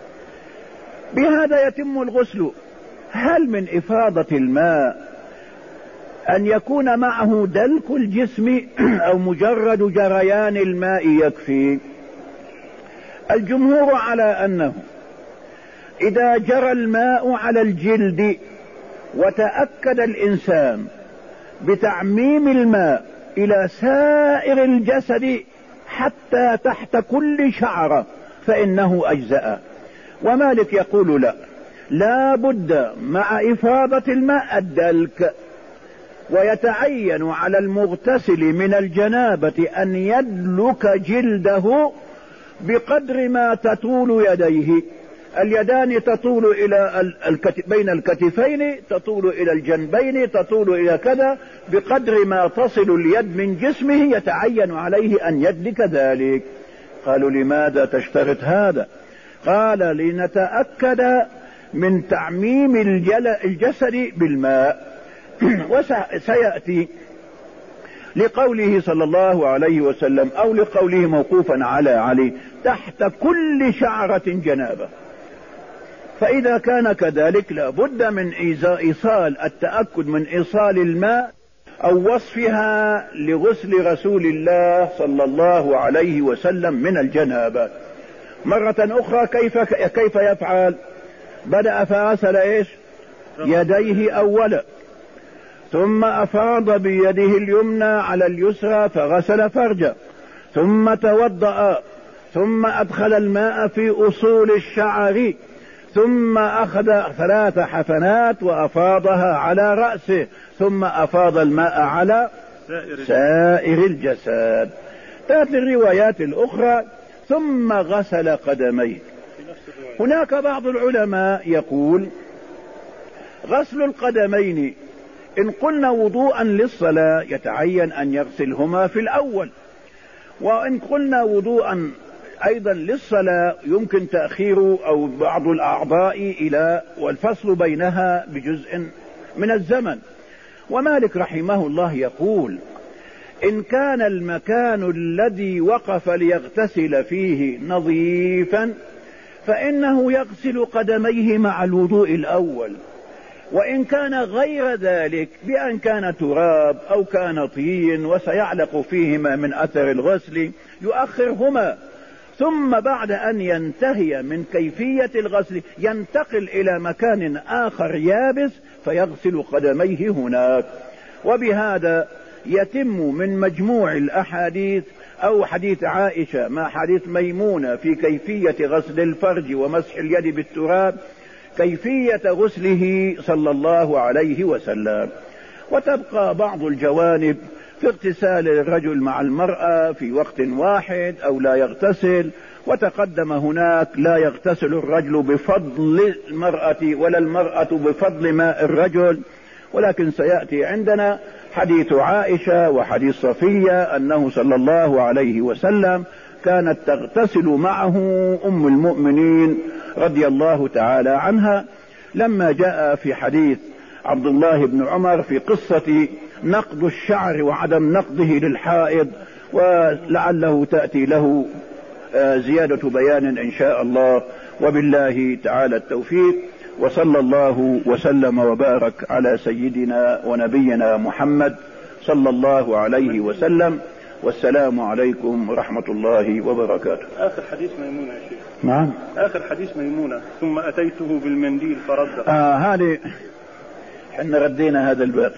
بهذا يتم الغسل. هل من إفاضة الماء أن يكون معه دلك الجسم أو مجرد جريان الماء يكفي؟ الجمهور على أنه إذا جرى الماء على الجلد وتأكد الإنسان بتعميم الماء إلى سائر الجسد حتى تحت كل شعرة فإنه أجزأ. ومالك يقول لا بد مع إفاضة الماء الدلك، ويتعين على المغتسل من الجنابة أن يدلك جلده بقدر ما تطول يديه. اليدان تطول إلى بين الكتفين، تطول إلى الجنبين، تطول إلى كذا، بقدر ما تصل اليد من جسمه يتعين عليه أن يدلك ذلك. قالوا لماذا تشترط هذا؟ قال لنتأكد من تعميم الجسد بالماء. وسيأتي لقوله صلى الله عليه وسلم أو لقوله موقوفا على علي تحت كل شعرة جنابة. فإذا كان كذلك لابد من إيصال التأكد من إيصال الماء أو وصفها لغسل رسول الله صلى الله عليه وسلم من الجنابة. مرة أخرى كيف يفعل؟ بدأ فغسل إيش؟ يديه أولا، ثم أفاض بيده اليمنى على اليسرى فغسل فرجه، ثم توضأ، ثم أدخل الماء في أصول الشعر، ثم أخذ 3 حفنات وأفاضها على رأسه، ثم أفاض الماء على سائر الجسد. تأتي الروايات الأخرى ثم غسل قدميه. هناك بعض العلماء يقول غسل القدمين إن قلنا وضوءا للصلاة يتعين أن يغسلهما في الأول، وإن قلنا وضوءا أيضا للصلاة يمكن تأخير أو بعض الأعضاء إلى والفصل بينها بجزء من الزمن. ومالك رحمه الله يقول إن كان المكان الذي وقف ليغتسل فيه نظيفا فإنه يغسل قدميه مع الوضوء الأول، وإن كان غير ذلك بأن كان تراب أو كان طين وسيعلق فيهما من أثر الغسل يؤخرهما، ثم بعد أن ينتهي من كيفية الغسل ينتقل إلى مكان آخر يابس فيغسل قدميه هناك. وبهذا يتم من مجموع الأحاديث أو حديث عائشة مع حديث ميمونة في كيفية غسل الفرج ومسح اليد بالتراب كيفية غسله صلى الله عليه وسلم. وتبقى بعض الجوانب في اغتسال الرجل مع المرأة في وقت واحد أو لا يغتسل، وتقدم هناك لا يغتسل الرجل بفضل المرأة ولا المرأة بفضل ماء الرجل، ولكن سيأتي عندنا حديث عائشة وحديث صفية أنه صلى الله عليه وسلم كانت تغتسل معه أم المؤمنين رضي الله تعالى عنها، لما جاء في حديث عبد الله بن عمر في قصة نقض الشعر وعدم نقضه للحائض، ولعله تأتي له زيادة بيان إن شاء الله. وبالله تعالى التوفيق، وصلى الله وسلم وبارك على سيدنا ونبينا محمد صلى الله عليه وسلم، والسلام عليكم ورحمة الله وبركاته. آخر حديث ميمونة يا شيخ. نعم آخر حديث ميمونة ثم أتيته بالمنديل فرده. هذه حنا ردينا هذا الباب.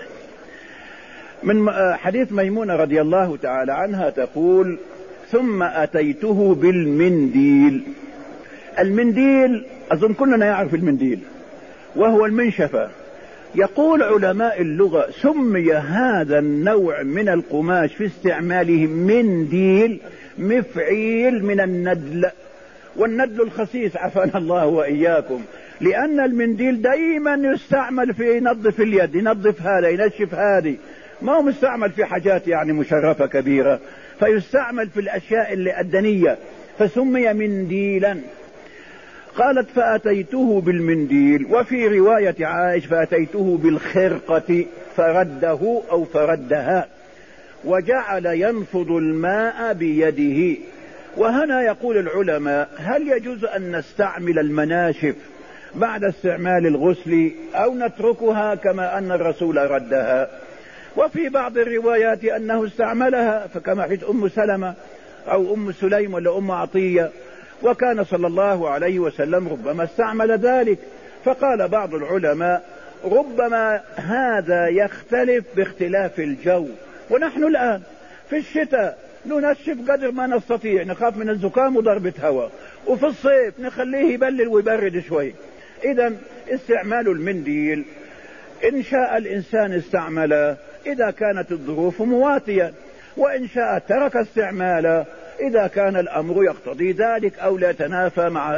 من حديث ميمونة رضي الله تعالى عنها تقول ثم أتيته بالمنديل. المنديل أظن كلنا يعرف المنديل وهو المنشفة. يقول علماء اللغة سمي هذا النوع من القماش في استعماله منديل مفعيل من الندل، والندل الخسيس عافانا الله وإياكم، لأن المنديل دائما يستعمل في ينظف اليد، ينظف هذا ينشف هذه، ما هو مستعمل في حاجات يعني مشرفة كبيرة، فيستعمل في الأشياء اللي الدنية، فسمي منديلا. قالت فأتيته بالمنديل، وفي رواية عائشة فأتيته بالخرقة فرده أو فردها، وجعل ينفض الماء بيده. وهنا يقول العلماء هل يجوز أن نستعمل المناشف بعد استعمال الغسل أو نتركها كما أن الرسول ردها؟ وفي بعض الروايات أنه استعملها، فكما حديث أم سلمة أو أم سليم ولا أم عطية، وكان صلى الله عليه وسلم ربما استعمل ذلك. فقال بعض العلماء ربما هذا يختلف باختلاف الجو، ونحن الآن في الشتاء ننشف قدر ما نستطيع، نخاف من الزكام وضربة هواء، وفي الصيف نخليه يبلل ويبرد شوي. إذا استعمال المنديل إن شاء الإنسان استعمله إذا كانت الظروف مواتية، وإن شاء ترك استعماله إذا كان الأمر يقتضي ذلك أو لا يتنافى مع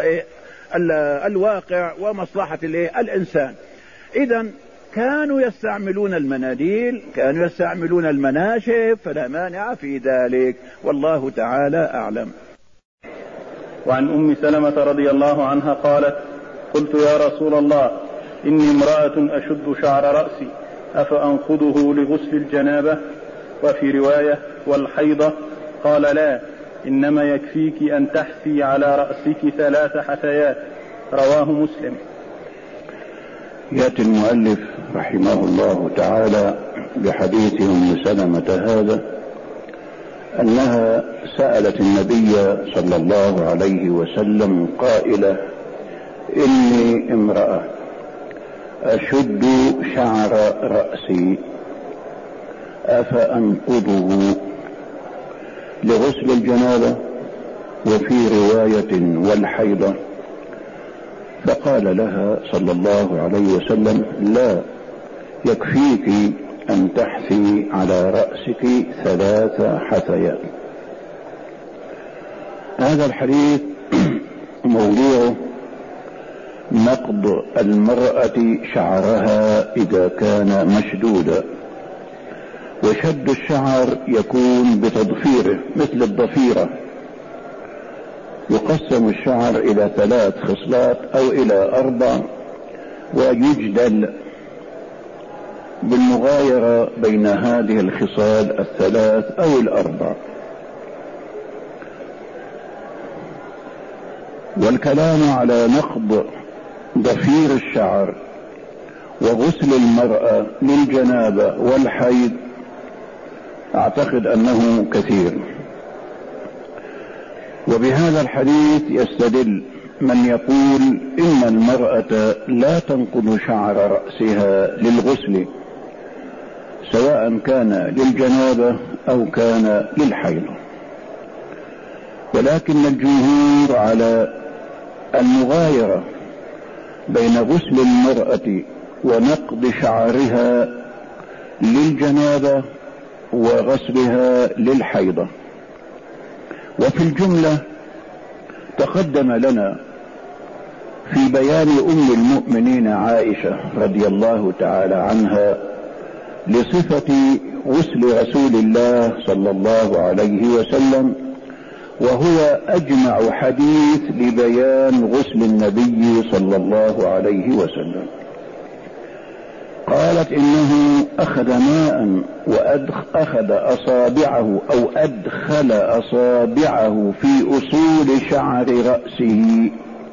الواقع ومصلحة الإنسان. إذا كانوا يستعملون المناديل، كانوا يستعملون المناشف، فلا مانع في ذلك، والله تعالى أعلم. وعن أم سلمة رضي الله عنها قالت قلت يا رسول الله إني امرأة أشد شعر رأسي أفأنخذه لغسل الجنابة؟ وفي رواية والحيضة؟ قال لا، إنما يكفيك أن تحثي على رأسك 3 حثيات. رواه مسلم. يأتي المؤلف رحمه الله تعالى بحديث أم سلمة هذا أنها سألت النبي صلى الله عليه وسلم قائلة: إني امرأة أشد شعر رأسي أفأنقضه لغسل الجنابة؟ وفي رواية والحيضة. فقال لها صلى الله عليه وسلم: لا، يكفيك أن تحثي على رأسك 3 حثيات. هذا الحديث موضوع نقض المرأة شعرها إذا كان مشدودا، وشد الشعر يكون بتضفيره مثل الضفيرة. يقسم الشعر إلى 3 خصلات أو إلى 4 ويجدل بالمغايرة بين هذه الخصال 3 أو 4. والكلام على نقض ضفير الشعر وغسل المرأة للجنابة والحيض أعتقد أنه كثير. وبهذا الحديث يستدل من يقول إن المرأة لا تنقض شعر رأسها للغسل، سواء كان للجنابة أو كان للحيض. ولكن الجمهور على المغايرة بين غسل المرأة ونقض شعرها للجنابة وغسلها للحيضة. وفي الجملة تقدم لنا في بيان أم المؤمنين عائشة رضي الله تعالى عنها لصفة غسل رسول الله صلى الله عليه وسلم، وهو أجمع حديث لبيان غسل النبي صلى الله عليه وسلم. قالت: إنه أخذ ماء وأخذ أصابعه أو أدخل أصابعه في أصول شعر رأسه.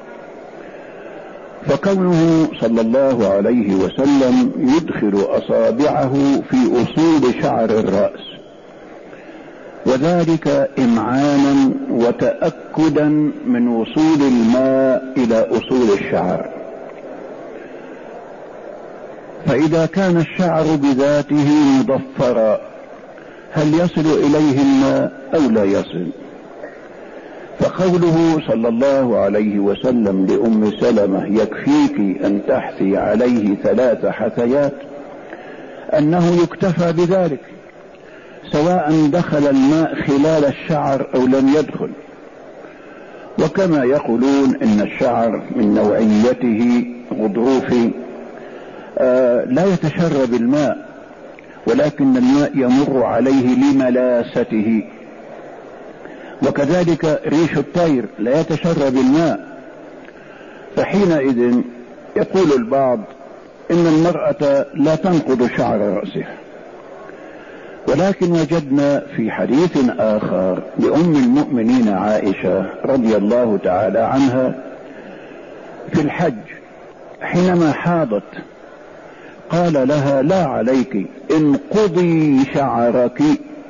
فكونه صلى الله عليه وسلم يدخل أصابعه في أصول شعر الرأس، وذلك إمعانا وتأكدا من وصول الماء إلى أصول الشعر. فإذا كان الشعر بذاته مضفرا هل يصل إليه الماء أو لا يصل؟ فقوله صلى الله عليه وسلم لأم سلمة: يكفيك أن تحثي عليه 3 حثيات، أنه يكتفى بذلك سواء دخل الماء خلال الشعر أو لم يدخل. وكما يقولون إن الشعر من نوعيته غضروفي لا يتشرب الماء، ولكن الماء يمر عليه لملاسته. وكذلك ريش الطير لا يتشرب الماء. فحينئذ يقول البعض إن المرأة لا تنقض شعر رأسها. ولكن وجدنا في حديث آخر لأم المؤمنين عائشة رضي الله تعالى عنها في الحج حينما حاضت قال لها: لا عليك، انقضي شعرك.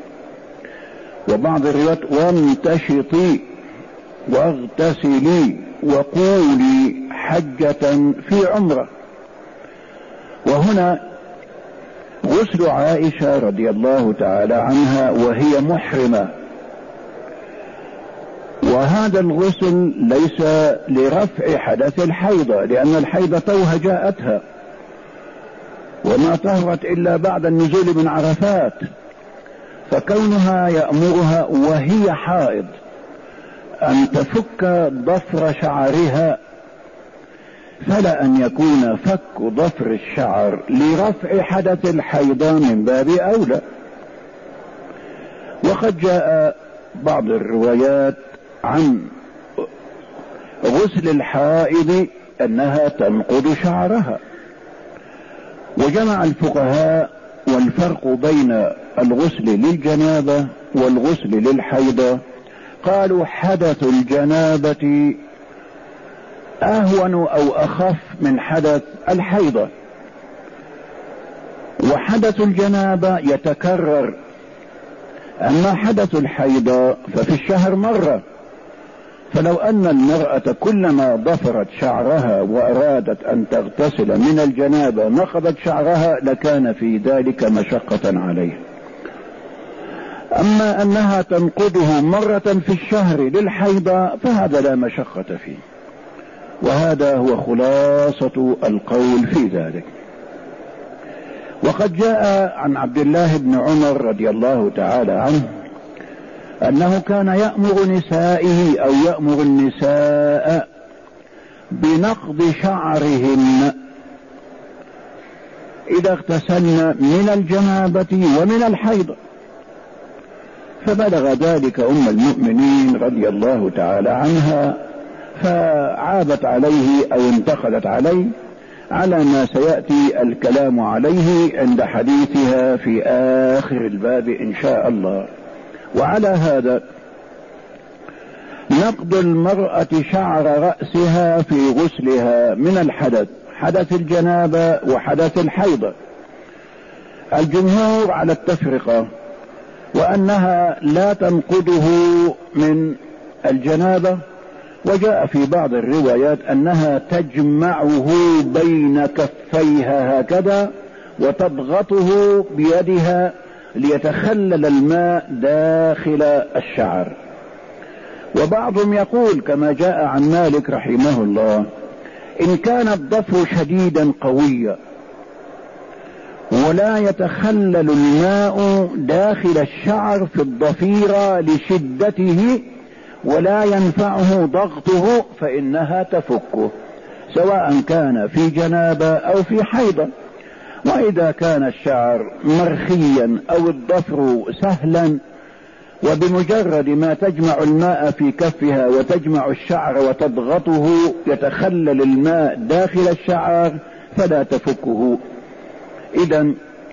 وبعض الروايات: وامتشطي واغتسلي وقولي حجة في عمرة. وهنا غسل عائشة رضي الله تعالى عنها وهي محرمة، وهذا الغسل ليس لرفع حدث الحيضة، لأن الحيضة توها جاءتها وما طهرت إلا بعد النزول من عرفات. فكونها يأمرها وهي حائض أن تفك ضفر شعرها، فلا أن يكون فك ضفر الشعر لرفع حدث الحيضة من باب أولى. وقد جاء بعض الروايات عن غسل الحائض أنها تنقض شعرها. وجمع الفقهاء والفرق بين الغسل للجنابة والغسل للحيضة؟ قالوا حدث الجنابة أهون أو أخف من حدث الحيضة، وحدث الجنابة يتكرر، أما حدث الحيضة ففي الشهر مرة. فلو أن المرأة كلما ضفرت شعرها وأرادت أن تغتسل من الجنابة نقضت شعرها لكان في ذلك مشقة عليه. أما أنها تنقضه مرة في الشهر للحيضة فهذا لا مشقة فيه، وهذا هو خلاصة القول في ذلك. وقد جاء عن عبد الله بن عمر رضي الله تعالى عنه أنه كان يأمر نسائه أو يأمر النساء بنقض شعرهن إذا اغتسلن من الجنابة ومن الحيض، فبلغ ذلك المؤمنين رضي الله تعالى عنها، فعابت عليه أو انتقدت عليه على ما سيأتي الكلام عليه عند حديثها في آخر الباب إن شاء الله. وعلى هذا نقض المرأة شعر رأسها في غسلها من الحدث، حدث الجنابة وحدث الحيض. الجمهور على التفرقة وأنها لا تنقضه من الجنابة، وجاء في بعض الروايات أنها تجمعه بين كفيها هكذا وتضغطه بيدها ليتخلل الماء داخل الشعر. وبعضهم يقول كما جاء عن مالك رحمه الله إن كان الضفر شديدا قويا ولا يتخلل الماء داخل الشعر في الضفيرة لشدته ولا ينفعه ضغطه فإنها تفكه، سواء كان في جنابة أو في حيضة. وإذا كان الشعر مرخيا أو الضفر سهلا وبمجرد ما تجمع الماء في كفها وتجمع الشعر وتضغطه يتخلل الماء داخل الشعر فلا تفكه. إذن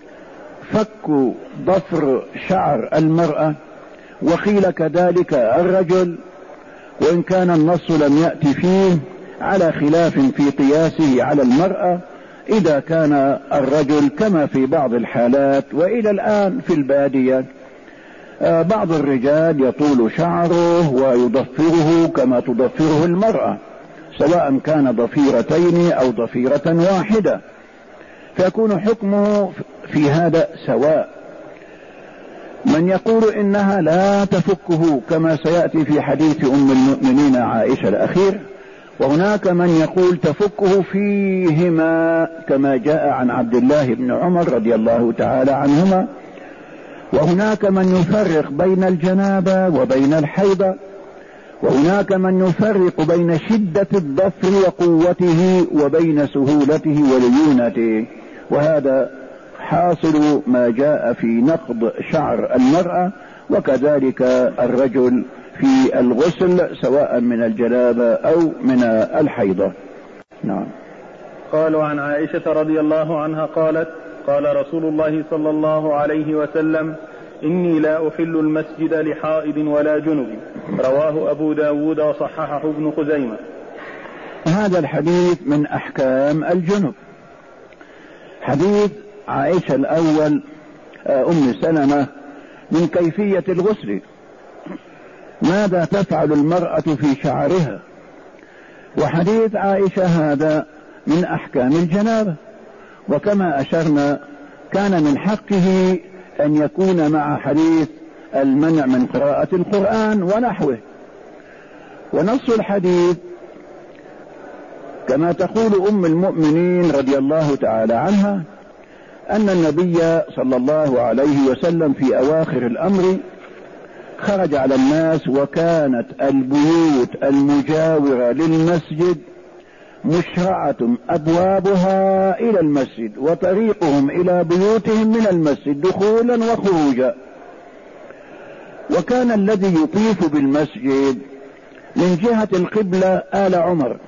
فك ضفر شعر المرأة، وقيل كذلك الرجل، وإن كان النص لم يأتي فيه على خلاف في قياسه على المرأة، إذا كان الرجل كما في بعض الحالات وإلى الآن في البادية بعض الرجال يطول شعره ويضفره كما تضفره المرأة، سواء كان ضفيرتين أو ضفيرة واحدة، فيكون حكمه في هذا سواء. من يقول إنها لا تفكه كما سيأتي في حديث أم المؤمنين عائشة الأخير، وهناك من يقول تفكه فيهما كما جاء عن عبد الله بن عمر رضي الله تعالى عنهما. وهناك من يفرق بين الجنابة وبين الحيضة، وهناك من يفرق بين شدة الضفر وقوته وبين سهولته وليونته. وهذا حاصل ما جاء في نقض شعر المرأة، وكذلك الرجل في الغسل سواء من الجنابة أو من الحيضة. نعم. قالوا عن عائشة رضي الله عنها قالت قال رسول الله صلى الله عليه وسلم إني لا أحل المسجد لحائض ولا جنب. رواه أبو داود وصححه ابن خزيمة. هذا الحديث من أحكام الجنب. حديث عائشة الأول أم سلمة من كيفية الغسل، ماذا تفعل المرأة في شعرها، وحديث عائشة هذا من أحكام الجنابة. وكما أشرنا كان من حقه أن يكون مع حديث المنع من قراءة القرآن ونحوه. ونص الحديث كما تقول أم المؤمنين رضي الله تعالى عنها أن النبي صلى الله عليه وسلم في أواخر الأمر خرج على الناس، وكانت البيوت المجاورة للمسجد مشرعة أبوابها إلى المسجد وطريقهم إلى بيوتهم من المسجد دخولا وخروجا. وكان الذي يطيف بالمسجد من جهة القبلة آل عمر،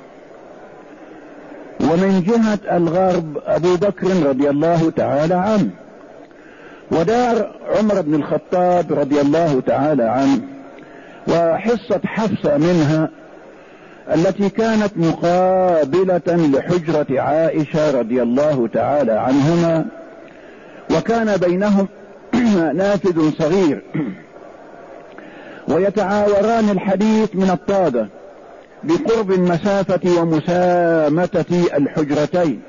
ومن جهة الغرب أبو بكر رضي الله تعالى عنه، ودار عمر بن الخطاب رضي الله تعالى عنه وحصة حفصة منها التي كانت مقابلة لحجرة عائشة رضي الله تعالى عنهما، وكان بينهم نافذ صغير ويتعاوران الحديث من الطابة بقرب المسافة ومسامتة الحجرتين.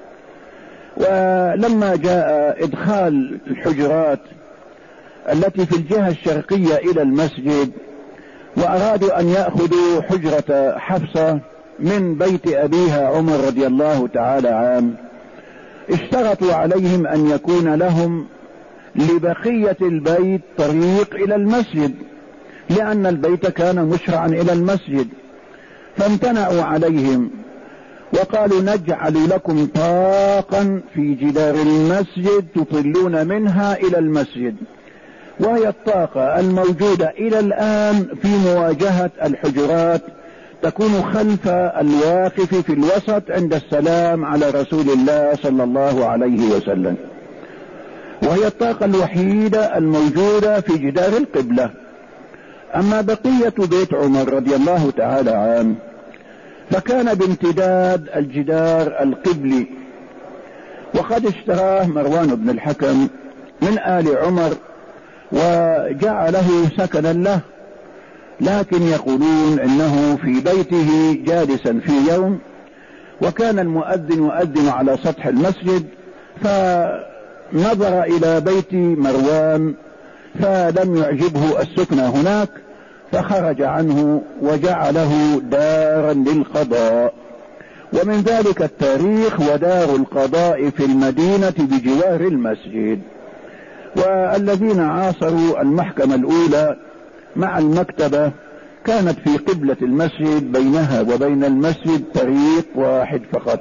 ولما جاء إدخال الحجرات التي في الجهة الشرقية إلى المسجد وأرادوا أن يأخذوا حجرة حفصة من بيت أبيها عمر رضي الله تعالى عنه، اشترطوا عليهم أن يكون لهم لبقية البيت طريق إلى المسجد، لأن البيت كان مشرعا إلى المسجد، فامتنعوا عليهم وقالوا نجعل لكم طاقا في جدار المسجد تطلون منها إلى المسجد. وهي الطاقة الموجودة إلى الآن في مواجهة الحجرات، تكون خلف الواقف في الوسط عند السلام على رسول الله صلى الله عليه وسلم، وهي الطاقة الوحيدة الموجودة في جدار القبلة. أما بقية بيت عمر رضي الله تعالى عنه فكان بامتداد الجدار القبلي، وقد اشتراه مروان بن الحكم من آل عمر وجعله سكنا له، لكن يقولون انه في بيته جالسا في يوم وكان المؤذن يؤذن على سطح المسجد، فنظر الى بيت مروان فلم يعجبه السكن هناك، فخرج عنه وجعله دارا للقضاء. ومن ذلك التاريخ ودار القضاء في المدينة بجوار المسجد. والذين عاصروا المحكمة الأولى مع المكتبة كانت في قبلة المسجد، بينها وبين المسجد طريق واحد فقط.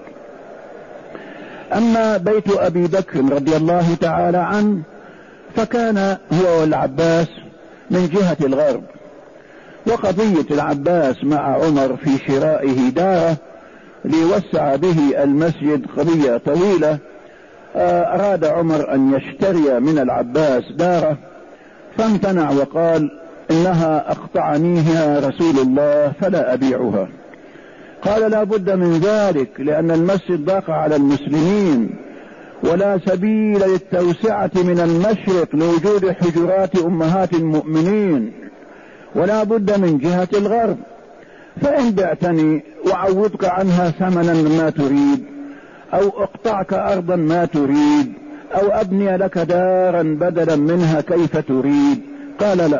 أما بيت أبي بكر رضي الله تعالى عنه فكان هو والعباس من جهة الغرب، وقضية العباس مع عمر في شرائه داره ليوسع به المسجد قضية طويلة. أراد عمر أن يشتري من العباس داره فامتنع وقال إنها أقطعنيها رسول الله فلا أبيعها. قال لا بد من ذلك، لأن المسجد ضاق على المسلمين ولا سبيل للتوسعة من المشرق لوجود حجرات أمهات المؤمنين، ولا بد من جهة الغرب، فإن بعتني وعوضك عنها ثمنا ما تريد، أو أقطعك أرضا ما تريد، أو أبني لك دارا بدلا منها كيف تريد. قال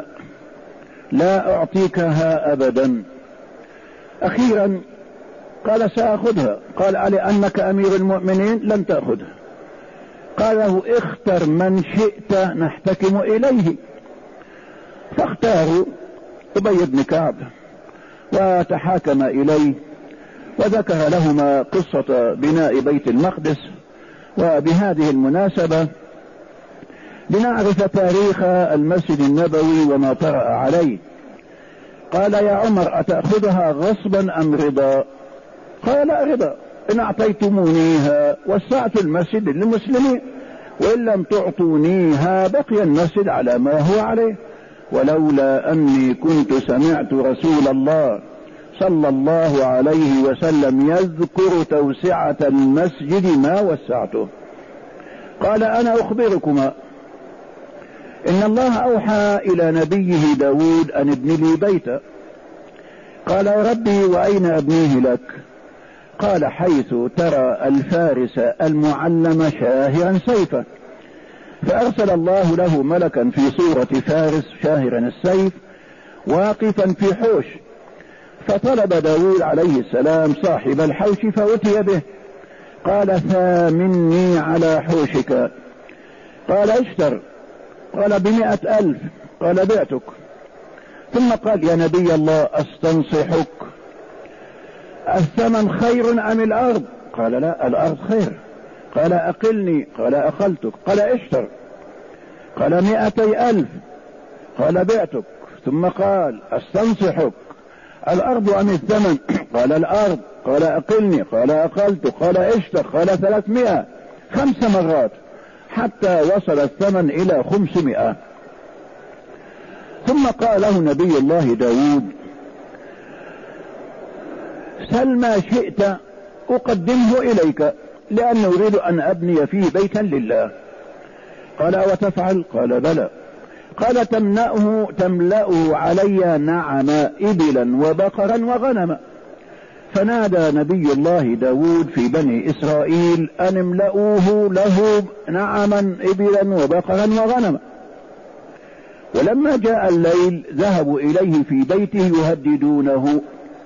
لا أعطيكها أبدا. أخيرا قال سأخذها. قال لأنك أمير المؤمنين لن تأخذها. قال له اختر من شئت نحتكم إليه، فاختاروا أبي بن كعب وتحاكم إليه، وذكر لهما قصة بناء بيت المقدس. وبهذه المناسبة لنعرف تاريخ المسجد النبوي وما طرأ عليه. قال يا عمر أتأخذها غصبا أم رضا؟ قال رضا، إن أعطيتمونيها وسعت المسجد للمسلمين، وإن لم تعطونيها بقي المسجد على ما هو عليه، ولولا أني كنت سمعت رسول الله صلى الله عليه وسلم يذكر توسعة المسجد ما وسعته. قال أنا أخبركما إن الله أوحى إلى نبيه داود أن ابن لي بيتا. قال يا ربي وأين أبنيه لك؟ قال حيث ترى الفارس المعلم شاهرا سيفا. فأرسل الله له ملكا في صورة فارس شاهرا السيف واقفا في حوش، فطلب داود عليه السلام صاحب الحوش فأتي به. قال ثامني على حوشك. قال اشتر. قال ب100,000. قال بعتك. ثم قال يا نبي الله أستنصحك، الثمن خير أم الأرض؟ قال لا، الأرض خير. قال أقلني. قال أقلتك. قال اشتر. قال 200,000. قال بعتك. ثم قال أستنصحك، الأرض أم الثمن؟ قال الأرض. قال أقلني. قال أقلتك. قال اشتر. قال 300. 5 مرات حتى وصل الثمن إلى 500. ثم قال له نبي الله داود: سل ما شئت أقدمه إليك، لأني أريد أن أبني فيه بيتا لله. قال: وتفعل؟ قال: بلى. قال: تملأه علي نعم إبلا وبقرا وغنما. فنادى نبي الله داود في بني إسرائيل أن املأوه له نعما إبلا وبقرا وغنما. ولما جاء الليل ذهبوا إليه في بيته يهددونه.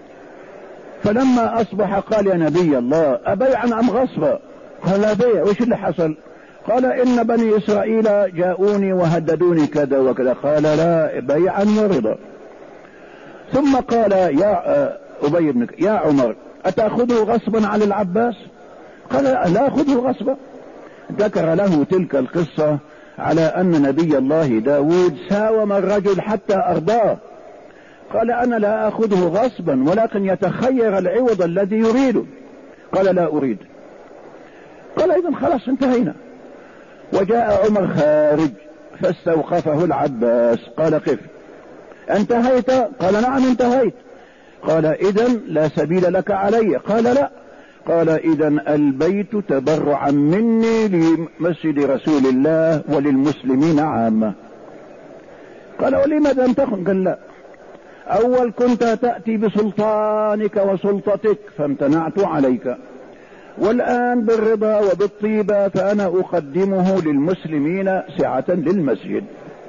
فلما أصبح قال: يا نبي الله، أبيعا أم غصبا؟ قال: لا بيع. وش اللي حصل؟ قال: إن بني إسرائيل جاءوني وهددوني كذا وكذا. قال: لا، بيعا ورضا. ثم قال: يا أبي بن يا عمر، أتأخذه غصبا على العباس؟ قال: لا أخذه غصبا. ذكر له تلك القصة على أن نبي الله داود ساوم الرجل حتى أرضاه. قال: أنا لا أخذه غصبا، ولكن يتخير العوض الذي يريده. قال: لا أريد. قال: إذن خلاص انتهينا. وجاء عمر خارج فاستوقفه العباس. قال: قف، انتهيت؟ قال: نعم انتهيت. قال: إذن لا سبيل لك علي. قال: لا. قال: إذن البيت تبرعا مني لمسجد رسول الله وللمسلمين عامة. قال: ولماذا لم تخن؟ قال: لا، أول كنت تأتي بسلطانك وسلطتك فامتنعت عليك، والآن بالرضا وبالطيبة فأنا أقدمه للمسلمين سعة للمسجد.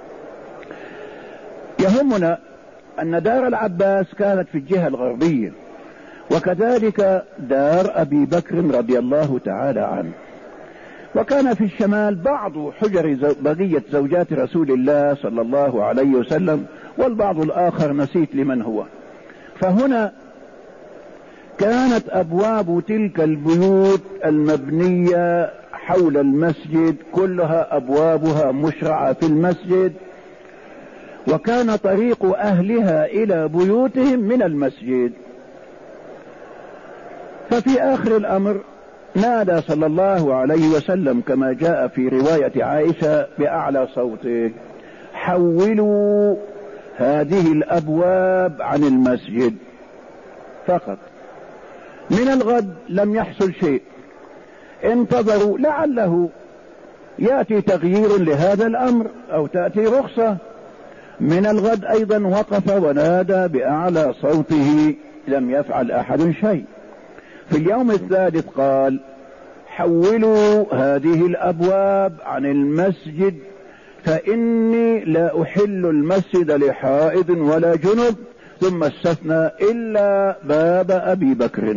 يهمنا أن دار العباس كانت في الجهة الغربية، وكذلك دار أبي بكر رضي الله تعالى عنه. وكان في الشمال بعض حجر بقية زوجات رسول الله صلى الله عليه وسلم، والبعض الآخر نسيت لمن هو. فهنا كانت أبواب تلك البيوت المبنية حول المسجد كلها أبوابها مشرعة في المسجد، وكان طريق أهلها إلى بيوتهم من المسجد. ففي آخر الأمر نادى صلى الله عليه وسلم كما جاء في رواية عائشة بأعلى صوته: حولوا هذه الأبواب عن المسجد. فقط. من الغد لم يحصل شيء، انتظروا لعله يأتي تغيير لهذا الأمر أو تأتي رخصة. من الغد أيضا وقف ونادى بأعلى صوته، لم يفعل أحد شيء. في اليوم الثالث قال: حولوا هذه الأبواب عن المسجد، فإني لا أحل المسجد لحائض ولا جنب. ثم استثنى إلا باب أبي بكر.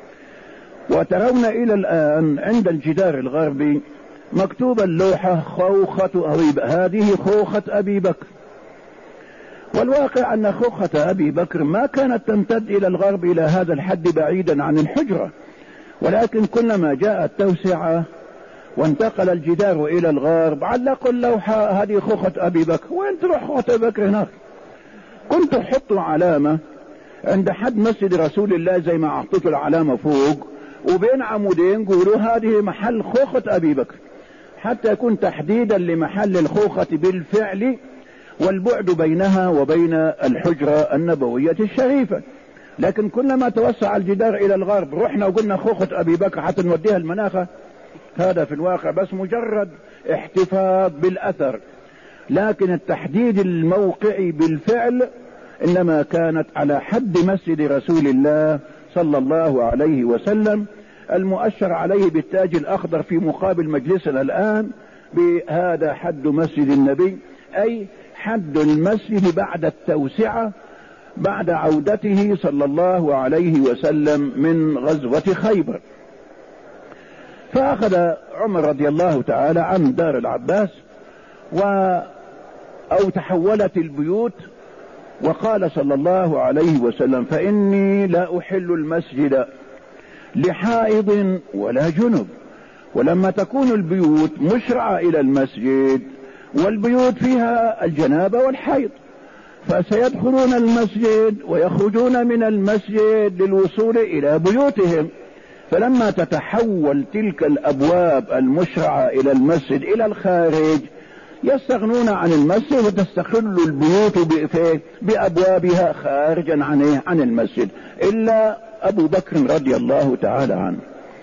وترون إلى الآن عند الجدار الغربي مكتوب اللوحة: خوخة أبي بكر. هذه خوخة أبي بكر. والواقع أن خوخة أبي بكر ما كانت تمتد إلى الغرب إلى هذا الحد بعيدا عن الحجرة، ولكن كلما جاءت توسعة وانتقل الجدار إلى الغرب علقوا اللوحة: هذه خوخة أبي بكر. وين تروح خوخة أبي بكر هناك؟ كنت حطوا علامة عند حد مسجد رسول الله زي ما أحطوا العلامة فوق، وبين عمودين قولوا هذه محل خوخة أبي بكر، حتى يكون تحديدا لمحل الخوخة بالفعل والبعد بينها وبين الحجرة النبوية الشريفة. لكن كلما توسع الجدار إلى الغرب رحنا وقلنا خوخة أبي بكر حتى نوديها المناخة. هذا في الواقع بس مجرد احتفاظ بالأثر، لكن التحديد الموقعي بالفعل إنما كانت على حد مسجد رسول الله صلى الله عليه وسلم، المؤشر عليه بالتاج الأخضر في مقابل مجلسنا الآن بهذا حد مسجد النبي، أي حد المسجد بعد التوسعة بعد عودته صلى الله عليه وسلم من غزوة خيبر. فأخذ عمر رضي الله تعالى عن دار العباس أو تحولت البيوت، وقال صلى الله عليه وسلم: فإني لا أحل المسجد لحائض ولا جنب. ولما تكون البيوت مشرعة إلى المسجد والبيوت فيها الجنابة والحيض فسيدخلون المسجد ويخرجون من المسجد للوصول إلى بيوتهم، فلما تتحول تلك الأبواب المشرعة إلى المسجد إلى الخارج يستغنون عن المسجد وتستقل البيوت بأبوابها خارجا عن المسجد إلا أبو بكر رضي الله تعالى عنه.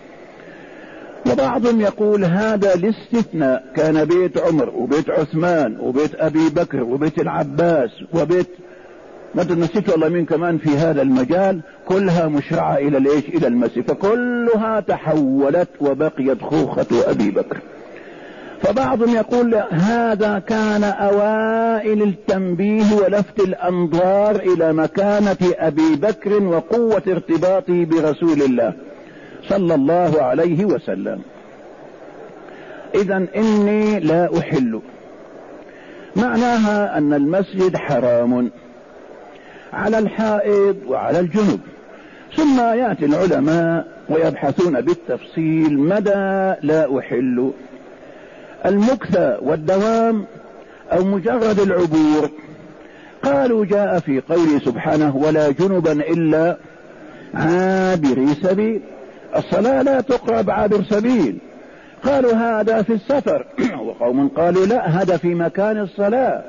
وبعضهم يقول هذا الاستثناء كان بيت عمر وبيت عثمان وبيت أبي بكر وبيت العباس وبيت ما نسيت والله مين كمان في هذا المجال، كلها مشرعة إلى المسجد، فكلها تحولت وبقيت خوخة أبي بكر. فبعضهم يقول هذا كان أوائل التنبيه ولفت الأنظار إلى مكانة أبي بكر وقوة ارتباطه برسول الله صلى الله عليه وسلم. إذن إني لا أحل، معناها أن المسجد حرام على الحائض وعلى الجنب. ثم يأتي العلماء ويبحثون بالتفصيل مدى لا أحل، المكث والدوام أو مجرد العبور. قالوا جاء في قوله سبحانه ولا جنبا إلا عابري سبيل، الصلاة لا تقرب عابر سبيل. قالوا هذا في السفر، وقوم قالوا لا هذا في مكان الصلاة.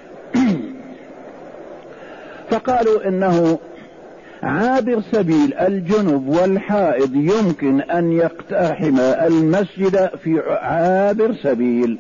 فقالوا إنه عابر سبيل الجنب والحائض يمكن أن يقتحم المسجد في عابر سبيل.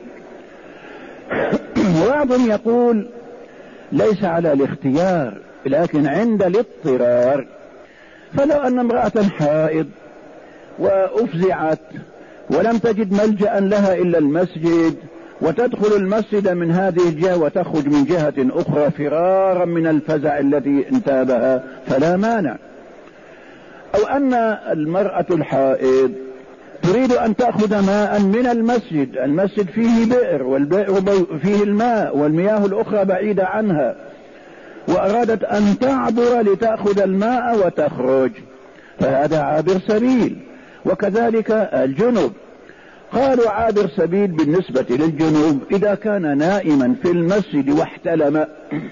وبعضهم يقول ليس على الاختيار لكن عند الاضطرار. فلو أن امرأة حائض وأفزعت ولم تجد ملجأ لها إلا المسجد وتدخل المسجد من هذه الجهة وتخرج من جهة أخرى فرارا من الفزع الذي انتابها فلا مانع. أو أن المرأة الحائض تريد أن تأخذ ماء من المسجد، المسجد فيه بئر والبئر فيه الماء والمياه الأخرى بعيدة عنها، وأرادت أن تعبر لتأخذ الماء وتخرج، فهذا عابر سبيل. وكذلك الجنب، قالوا عابر سبيل بالنسبة للجنوب إذا كان نائما في المسجد واحتلم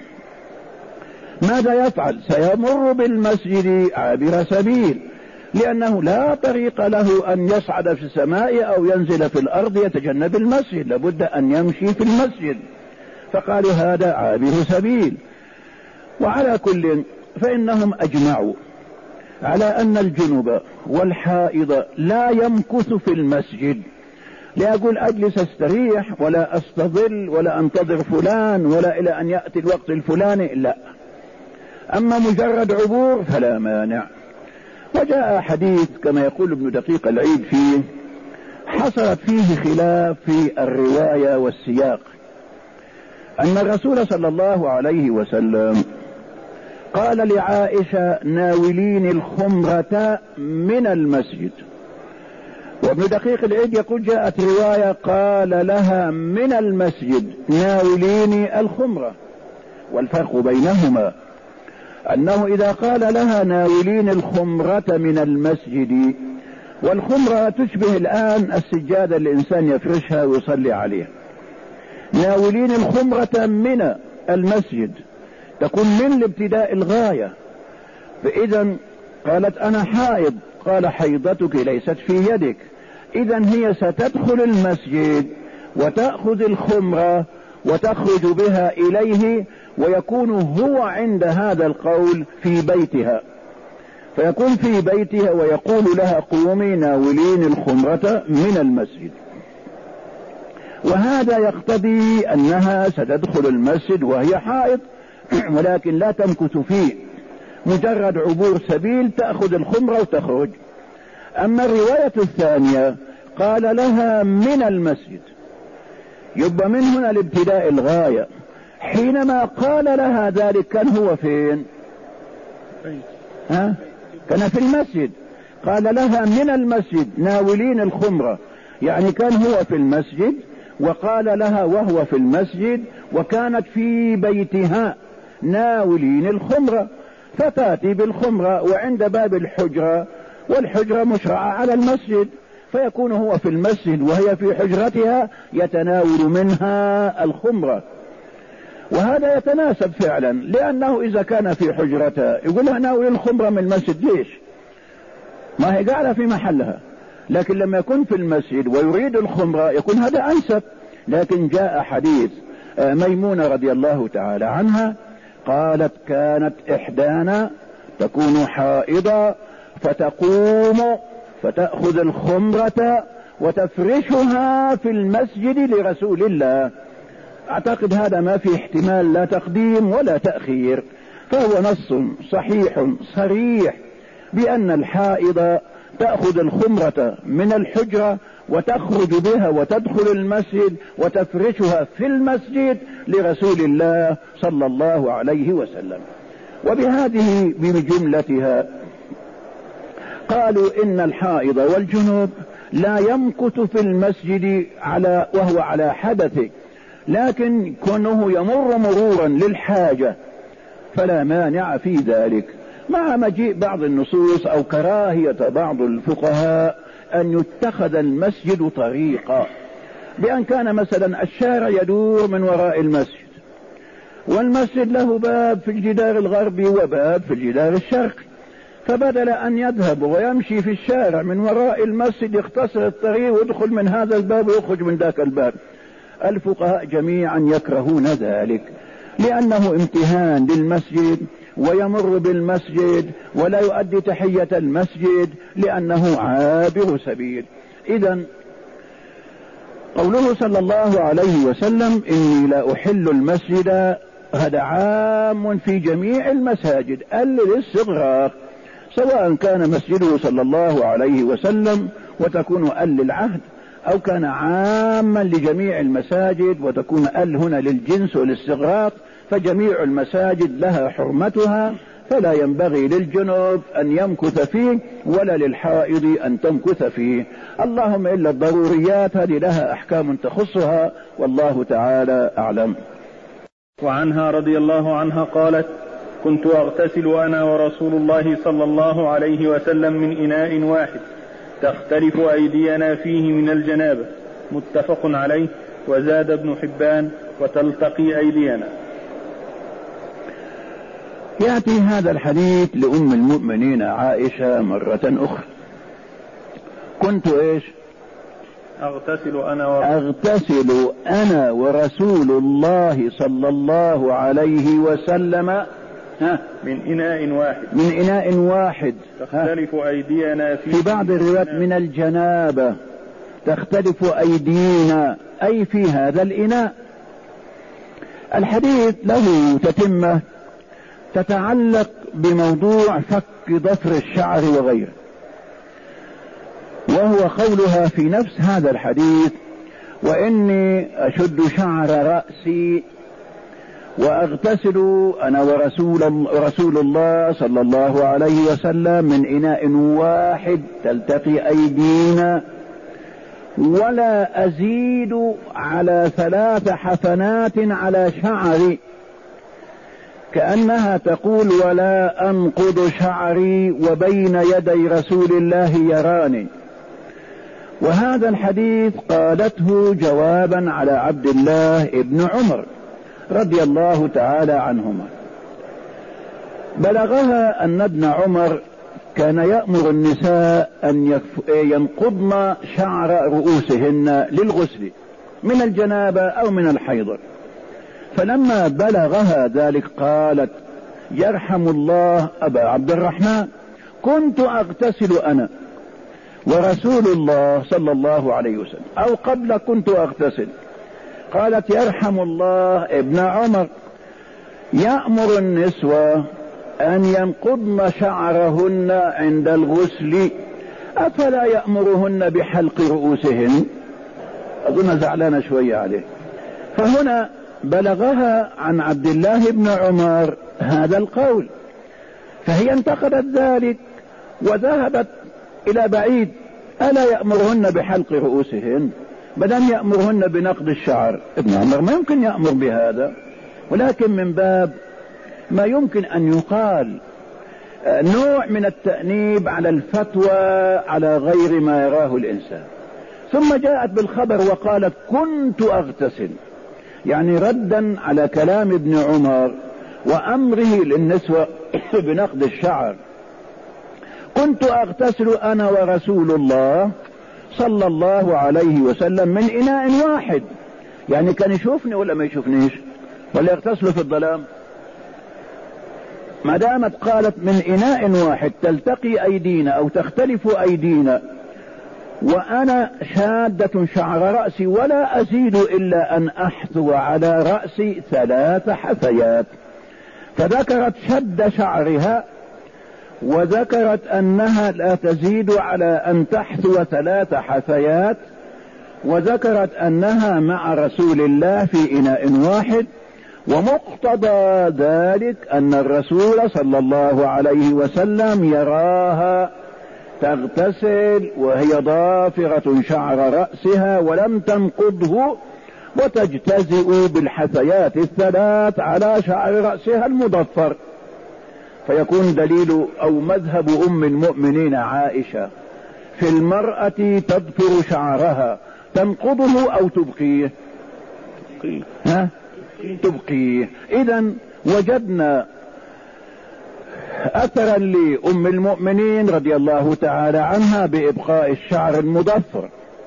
ماذا يفعل؟ سيمر بالمسجد عابر سبيل، لأنه لا طريق له أن يصعد في السماء أو ينزل في الأرض يتجنب المسجد، لابد أن يمشي في المسجد، فقالوا هذا عابر سبيل. وعلى كل فإنهم أجمعوا على أن الجنوب والحائض لا يمكث في المسجد، لا أقول أجلس استريح ولا أستظل ولا أنتظر فلان ولا إلى أن يأتي الوقت الفلاني، لا، أما مجرد عبور فلا مانع. وجاء حديث كما يقول ابن دقيق العيد فيه حصلت فيه خلاف في الرواية والسياق، أن الرسول صلى الله عليه وسلم قال لعائشة ناولين الخمرة من المسجد، وابن دقيق العيد يقول جاءت رواية قال لها من المسجد ناوليني الخمرة. والفرق بينهما أنه إذا قال لها ناولين الخمرة من المسجد، والخمرة تشبه الآن السجادة اللي الإنسان يفرشها ويصلي عليها، ناولين الخمرة من المسجد تكون من الابتداء الغاية. فإذا قالت أنا حائض، قال حيضتك ليست في يدك، إذا هي ستدخل المسجد وتأخذ الخمرة وتخرج بها إليه، ويكون هو عند هذا القول في بيتها، فيكون في بيتها ويقول لها قومي ناولين الخمرة من المسجد. وهذا يقتضي أنها ستدخل المسجد وهي حائض، ولكن لا تمكث فيه، مجرد عبور سبيل تأخذ الخمرة وتخرج. أما الرواية الثانية قال لها من المسجد، يبقى من هنا الابتداء الغاية. حينما قال لها ذلك كان هو فين؟ كان في المسجد. قال لها من المسجد ناولين الخمرة، يعني كان هو في المسجد وقال لها وهو في المسجد، وكانت في بيتها ناولين الخمرة، فتاتي بالخمرة وعند باب الحجرة، والحجرة مشرعة على المسجد، فيكون هو في المسجد وهي في حجرتها يتناول منها الخمرة. وهذا يتناسب فعلا، لأنه إذا كان في حجرته يقول لها ناول الخمرة من المسجد، ليش؟ ما هي قاعدة في محلها، لكن لما يكون في المسجد ويريد الخمرة يكون هذا أنسب. لكن جاء حديث ميمونة رضي الله تعالى عنها قالت كانت إحدانا تكون حائضة فتقوم فتأخذ الخمرة وتفرشها في المسجد لرسول الله. أعتقد هذا ما في احتمال لا تقديم ولا تأخير، فهو نص صحيح صريح بأن الحائض تأخذ الخمرة من الحجرة وتخرج بها وتدخل المسجد وتفرشها في المسجد لرسول الله صلى الله عليه وسلم. وبهذه بجملتها قالوا إن الحائض والجنوب لا يمكث في المسجد وهو على حدث، لكن كونه يمر مرورا للحاجة فلا مانع في ذلك، مع مجيء بعض النصوص أو كراهية بعض الفقهاء أن يتخذ المسجد طريقا، بأن كان مثلا الشارع يدور من وراء المسجد، والمسجد له باب في الجدار الغربي وباب في الجدار الشرقي، فبدل أن يذهب ويمشي في الشارع من وراء المسجد يختصر الطريق ويدخل من هذا الباب ويخرج من ذاك الباب. الفقهاء جميعا يكرهون ذلك، لأنه امتهان للمسجد ويمر بالمسجد ولا يؤدي تحية المسجد لأنه عابر سبيل. إذن قوله صلى الله عليه وسلم إني لا أحل المسجد هذا عام في جميع المساجد للاستغراق، سواء كان مسجده صلى الله عليه وسلم وتكون للعهد، أو كان عاما لجميع المساجد وتكون هنا للجنس والاستغراق، فجميع المساجد لها حرمتها، فلا ينبغي للجنوب أن يمكث فيه ولا للحائض أن تمكث فيه، اللهم إلا الضروريات هذه لها أحكام تخصها، والله تعالى أعلم. وعنها رضي الله عنها قالت كنت أغتسل أنا ورسول الله صلى الله عليه وسلم من إناء واحد تختلف أيدينا فيه من الجنابة، متفق عليه. وزاد ابن حبان وتلتقي أيدينا. يأتي هذا الحديث لأم المؤمنين عائشة مرة أخرى، كنت أغتسل أنا ورسول الله صلى الله عليه وسلم من إناء واحد تختلف أيدينا في بعض الروايات من الجنابة تختلف أيدينا أي في هذا الإناء. الحديث له تتمة تتعلق بموضوع فك ضفر الشعر وغيره، وهو قولها في نفس هذا الحديث وإني أشد شعر رأسي وأغتسل أنا ورسول الله صلى الله عليه وسلم من إناء واحد تلتقي أيدينا، ولا أزيد على 3 حفنات على شعري، كأنها تقول ولا أنقض شعري وبين يدي رسول الله يراني. وهذا الحديث قالته جوابا على عبد الله ابن عمر رضي الله تعالى عنهما، بلغها أن ابن عمر كان يأمر النساء أن ينقضن شعر رؤوسهن للغسل من الجنابة أو من الحيض، فلما بلغها ذلك قالت يرحم الله أبا عبد الرحمن كنت أغتسل أنا ورسول الله صلى الله عليه وسلم، أو قبل كنت أغتسل. قالت يرحم الله ابن عمر يأمر النسوة أن ينقضن شعرهن عند الغسل أفلا يأمرهن بحلق رؤوسهن؟ أظن زعلانة شوية عليه. فهنا بلغها عن عبد الله بن عمر هذا القول، فهي انتقدت ذلك وذهبت إلى بعيد، ألا يأمرهن بحلق رؤوسهن بدل يأمرهن بنقض الشعر؟ ابن عمر ما يمكن يأمر بهذا، ولكن من باب ما يمكن أن يقال نوع من التأنيب على الفتوى على غير ما يراه الإنسان. ثم جاءت بالخبر وقالت كنت أغتسل، يعني ردا على كلام ابن عمر وأمره للنسوة بنقض الشعر. كنت أغتسل أنا ورسول الله صلى الله عليه وسلم من إناء واحد. يعني كان يشوفني ولا ما يشوفنيش ولا يغتسل في الظلام؟ ما دامت قالت من إناء واحد تلتقي أيدينا أو تختلف أيدينا وأنا شادة شعر رأسي ولا أزيد إلا أن أحثو على رأسي 3 حثيات. فذكرت شد شعرها وذكرت أنها لا تزيد على أن تحثو 3 حثيات، وذكرت أنها مع رسول الله في إناء واحد. ومقتضى ذلك أن الرسول صلى الله عليه وسلم يراها تغتسل وهي ضافرة شعر رأسها ولم تنقضه وتجتزئ بالحثيات 3 على شعر رأسها المضفر. فيكون دليل أو مذهب أم المؤمنين عائشة في المرأة تضفر شعرها تنقضه أو تبقيه؟ تبقيه. إذن وجدنا أثرا لأم المؤمنين رضي الله تعالى عنها بإبقاء الشعر المضفر،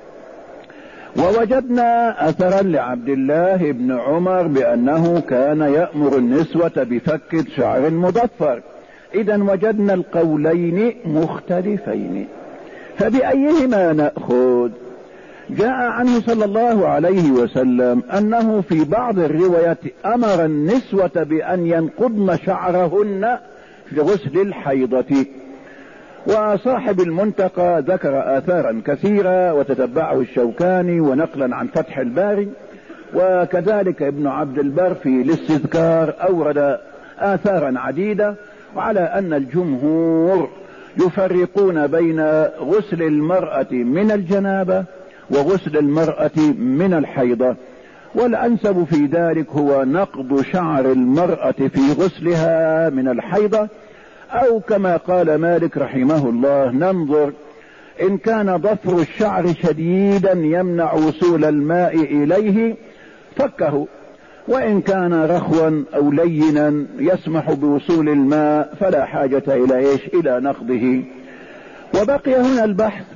ووجدنا أثرا لعبد الله بن عمر بأنه كان يأمر النسوة بفك الشعر المضفر. إذن وجدنا القولين مختلفين، فبأيهما نأخذ؟ جاء عنه صلى الله عليه وسلم أنه في بعض الروايات أمر النسوة بأن ينقضن شعرهن في غسل الحيضة. وصاحب المنتقى ذكر آثارا كثيرة وتتبعه الشوكاني ونقلا عن فتح الباري، وكذلك ابن عبد البر في الاستذكار أورد آثارا عديدة، وعلى أن الجمهور يفرقون بين غسل المرأة من الجنابة وغسل المرأة من الحيضة. والأنسب في ذلك هو نقض شعر المرأة في غسلها من الحيضة، أو كما قال مالك رحمه الله ننظر إن كان ضفر الشعر شديدا يمنع وصول الماء إليه فكه، وإن كان رخوا أو لينا يسمح بوصول الماء فلا حاجة إلى نقضه. وبقي هنا البحث: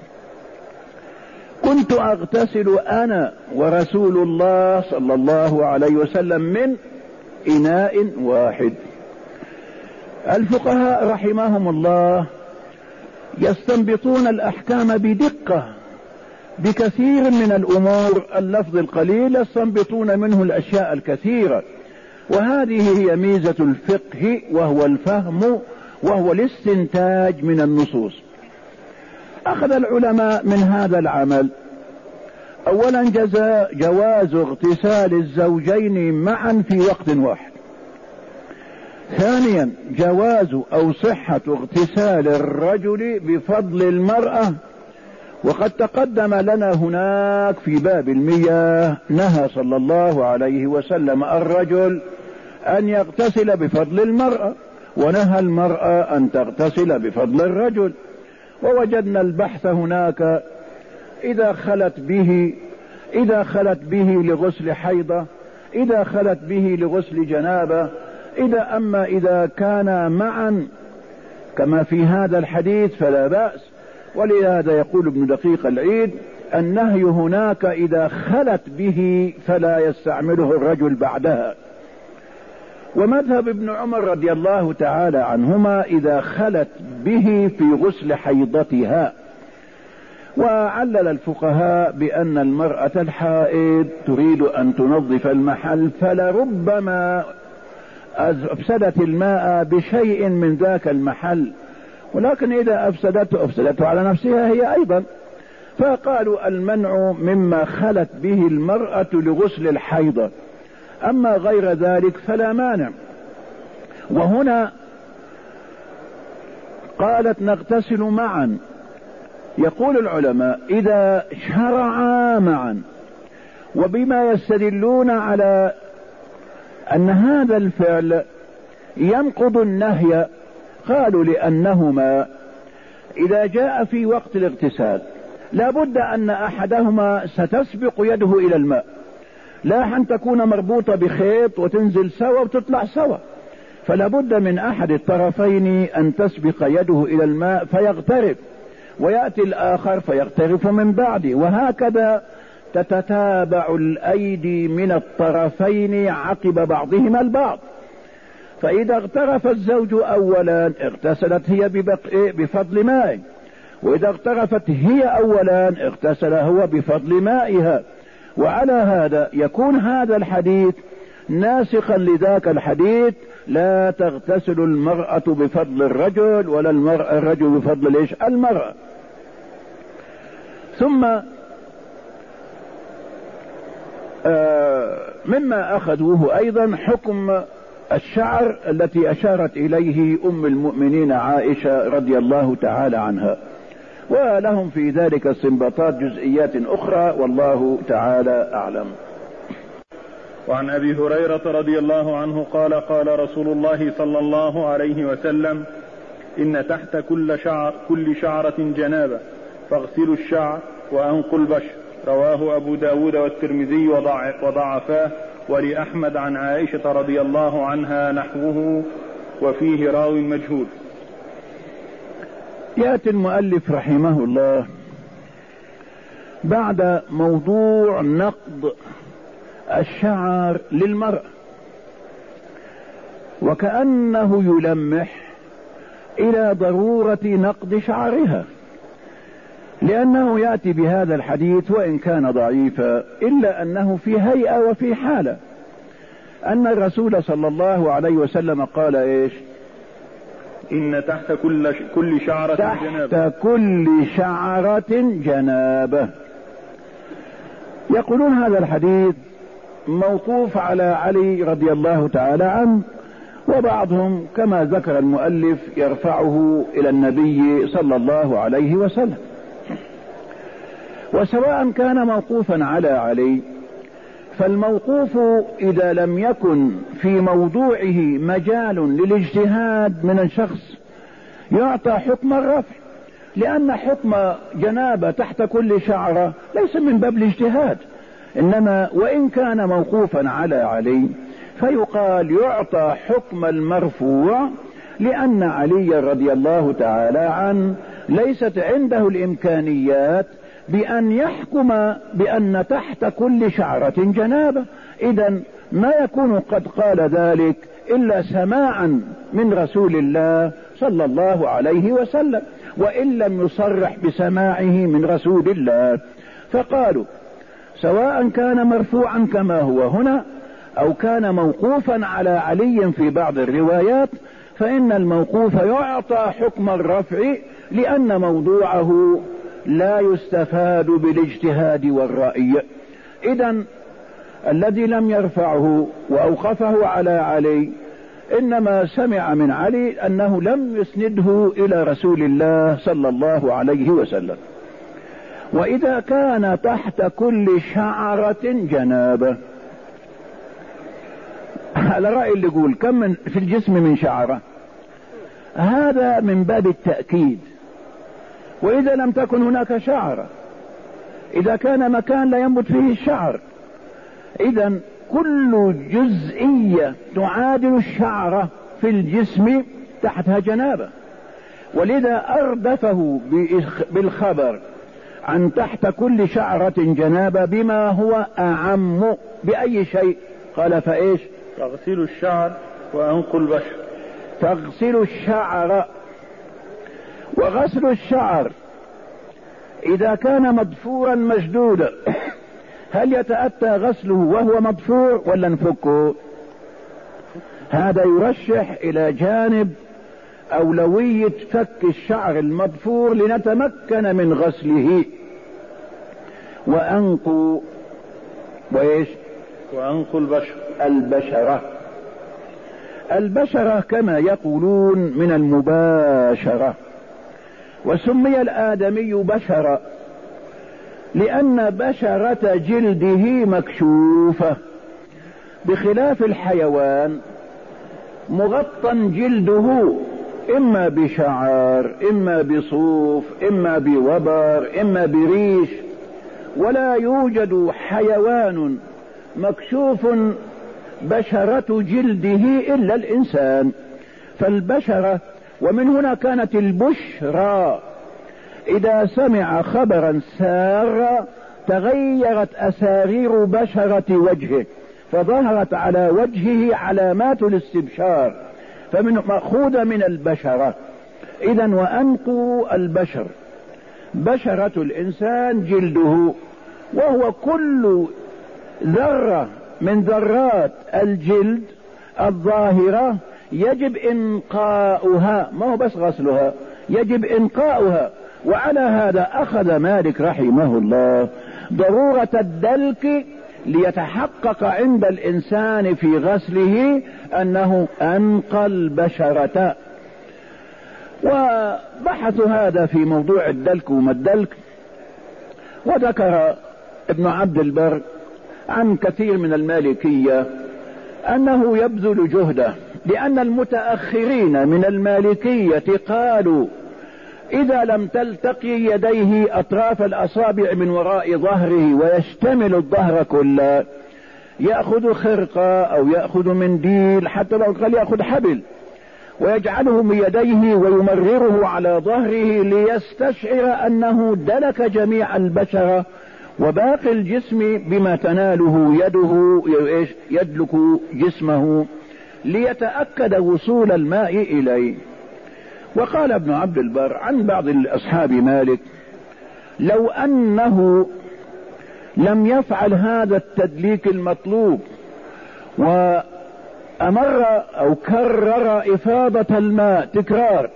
كنت أغتسل أنا ورسول الله صلى الله عليه وسلم من إناء واحد. الفقهاء رحمهم الله يستنبطون الأحكام بدقة بكثير من الأمور، اللفظ القليل يستنبطون منه الأشياء الكثيرة، وهذه هي ميزة الفقه، وهو الفهم وهو الاستنتاج من النصوص. أخذ العلماء من هذا العمل أولا جواز اغتسال الزوجين معا في وقت واحد، ثانيا جواز أو صحة اغتسال الرجل بفضل المرأة، وقد تقدم لنا هناك في باب المياه نهى صلى الله عليه وسلم الرجل أن يغتسل بفضل المرأة، ونهى المرأة أن تغتسل بفضل الرجل. ووجدنا البحث هناك إذا خلت به لغسل حيضة، إذا خلت به لغسل جنابة، إذا كان معا كما في هذا الحديث فلا بأس. ولهذا يقول ابن دقيق العيد: النهي هناك إذا خلت به فلا يستعمله الرجل بعدها. ومذهب ابن عمر رضي الله تعالى عنهما إذا خلت به في غسل حيضتها. وعلل الفقهاء بأن المرأة الحائض تريد أن تنظف المحل فلربما أفسدت الماء بشيء من ذاك المحل، ولكن إذا أفسدته على نفسها هي أيضا. فقالوا المنع مما خلت به المرأة لغسل الحيضة، أما غير ذلك فلا مانع. وهنا قالت نغتسل معا. يقول العلماء إذا شرعا معا، وبما يستدلون على أن هذا الفعل ينقض النهي، قالوا لأنهما إذا جاء في وقت الاغتسال لابد أن أحدهما ستسبق يده إلى الماء، لا أن تكون مربوطة بخيط وتنزل سوا وتطلع سوا، فلا بد من أحد الطرفين أن تسبق يده إلى الماء فيغترف، ويأتي الآخر فيغترف من بعده، وهكذا تتتابع الأيدي من الطرفين عقب بعضهما البعض. فإذا اغترف الزوج أولا اغتسلت هي بفضل ماء، وإذا اغترفت هي أولا اغتسل هو بفضل مائها. وعلى هذا يكون هذا الحديث ناسخا لذاك الحديث: لا تغتسل المرأة بفضل الرجل ولا الرجل بفضل المرأة. ثم مما أخذوه أيضا حكم الشعر التي أشارت إليه أم المؤمنين عائشة رضي الله تعالى عنها، ولهم في ذلك استنباطات جزئيات أخرى والله تعالى أعلم. وعن أبي هريرة رضي الله عنه قال: قال رسول الله صلى الله عليه وسلم: إن تحت كل شعرة جنابة فاغسلوا الشعر وأنقوا البشر. رواه أبو داود والترمذي وضعفاه، ولأحمد عن عائشة رضي الله عنها نحوه وفيه راو مجهول. يأتي المؤلف رحمه الله بعد موضوع نقض الشعر للمرأة، وكأنه يلمح إلى ضرورة نقض شعرها، لأنه يأتي بهذا الحديث وإن كان ضعيفا إلا أنه في هيئة وفي حالة، أن الرسول صلى الله عليه وسلم قال إيش؟ إن تحت كل شعرة جنابة. تحت كل شعرة جنابة. يقولون هذا الحديث موقوف على علي رضي الله تعالى عنه، وبعضهم كما ذكر المؤلف يرفعه إلى النبي صلى الله عليه وسلم. وسواء كان موقوفا على علي، فالموقوف إذا لم يكن في موضوعه مجال للاجتهاد من الشخص يعطى حكم الرفع، لأن حكم جنابة تحت كل شعرة ليس من باب الاجتهاد، إنما وإن كان موقوفا على علي فيقال يعطى حكم المرفوع، لأن علي رضي الله تعالى عنه ليست عنده الإمكانيات بأن يحكم بأن تحت كل شعرة جنابة، إذن ما يكون قد قال ذلك إلا سماعا من رسول الله صلى الله عليه وسلم، وإن لم يصرح بسماعه من رسول الله. فقالوا سواء كان مرفوعا كما هو هنا أو كان موقوفا على علي في بعض الروايات، فإن الموقوف يعطى حكم الرفع، لأن موضوعه لا يستفاد بالاجتهاد والرأي. إذن الذي لم يرفعه وأوقفه على علي إنما سمع من علي أنه لم يسنده إلى رسول الله صلى الله عليه وسلم. وإذا كان تحت كل شعرة جنابة، على رأي اللي يقول كم في الجسم من شعرة، هذا من باب التأكيد. وإذا لم تكن هناك شعرة، إذا كان مكان لا ينبت فيه الشعر، إذن كل جزئية تعادل الشعرة في الجسم تحتها جنابة. ولذا أردفه بالخبر عن تحت كل شعرة جنابة بما هو أعم بأي شيء. قال فإيش؟ تغسل الشعر وأنقوا البشر. تغسل الشعر. وغسل الشعر إذا كان مضفورا مشدودا هل يتأتى غسله وهو مضفور ولا نفكه؟ هذا يرشح إلى جانب أولوية فك الشعر المضفور لنتمكن من غسله. وأنقوا وإيش؟ وأنقوا البشرة. البشرة كما يقولون من المباشرة، وسمي الآدمي بشرة لأن بشرة جلده مكشوفة، بخلاف الحيوان مغطى جلده إما بشعر إما بصوف إما بوبر إما بريش، ولا يوجد حيوان مكشوف بشرة جلده إلا الإنسان. فالبشرة، ومن هنا كانت البشرى، إذا سمع خبرا سارا تغيرت أسارير بشرة وجهه، فظهرت على وجهه علامات الاستبشار، فمن مأخوذة من البشرة. إذا وأنقوا البشر، بشرة الإنسان جلده، وهو كل ذرة من ذرات الجلد الظاهرة يجب إنقاؤها، ما هو بس غسلها، يجب إنقاؤها. وعلى هذا أخذ مالك رحمه الله ضرورة الدلك ليتحقق عند الإنسان في غسله أنه أنقى البشرة. وبحث هذا في موضوع الدلك وما الدلك. وذكر ابن عبد البر عن كثير من المالكية أنه يبذل جهده، لأن المتأخرين من المالكية قالوا إذا لم تلتقي يديه أطراف الأصابع من وراء ظهره ويشتمل الظهر كله، يأخذ خرقة أو يأخذ منديل، حتى لو قال يأخذ حبل ويجعله من يديه ويمرره على ظهره ليستشعر أنه دلك جميع البشرة وباقي الجسم بما تناله يده يدلك جسمه، ليتأكد وصول الماء إليه. وقال ابن عبد البر عن بعض أصحاب مالك لو أنه لم يفعل هذا التدليك المطلوب وأمر أو كرر إفاضة الماء تكرار،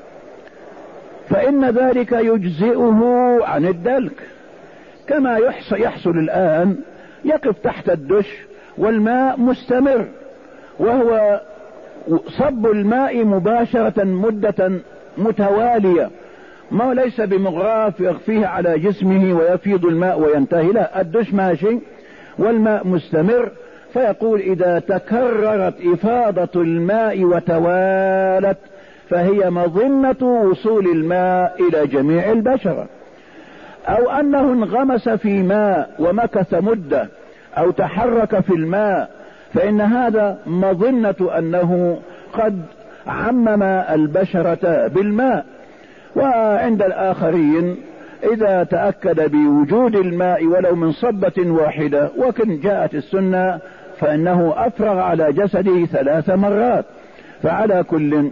فإن ذلك يجزئه عن الدلك، كما يحصل الآن، يقف تحت الدش والماء مستمر، وهو صب الماء مباشرة مدة متوالية، ما ليس بمغراف يخفيه على جسمه ويفيض الماء وينتهي، لا، الدش ماشي والماء مستمر. فيقول إذا تكررت إفاضة الماء وتوالت فهي مظنة وصول الماء إلى جميع البشرة. أو أنه انغمس في ماء ومكث مدة أو تحرك في الماء، فإن هذا مظنة أنه قد عمم البشرة بالماء. وعند الآخرين إذا تأكد بوجود الماء ولو من صبة واحدة، وكن جاءت السنة فإنه أفرغ على جسده 3 مرات. فعلى كل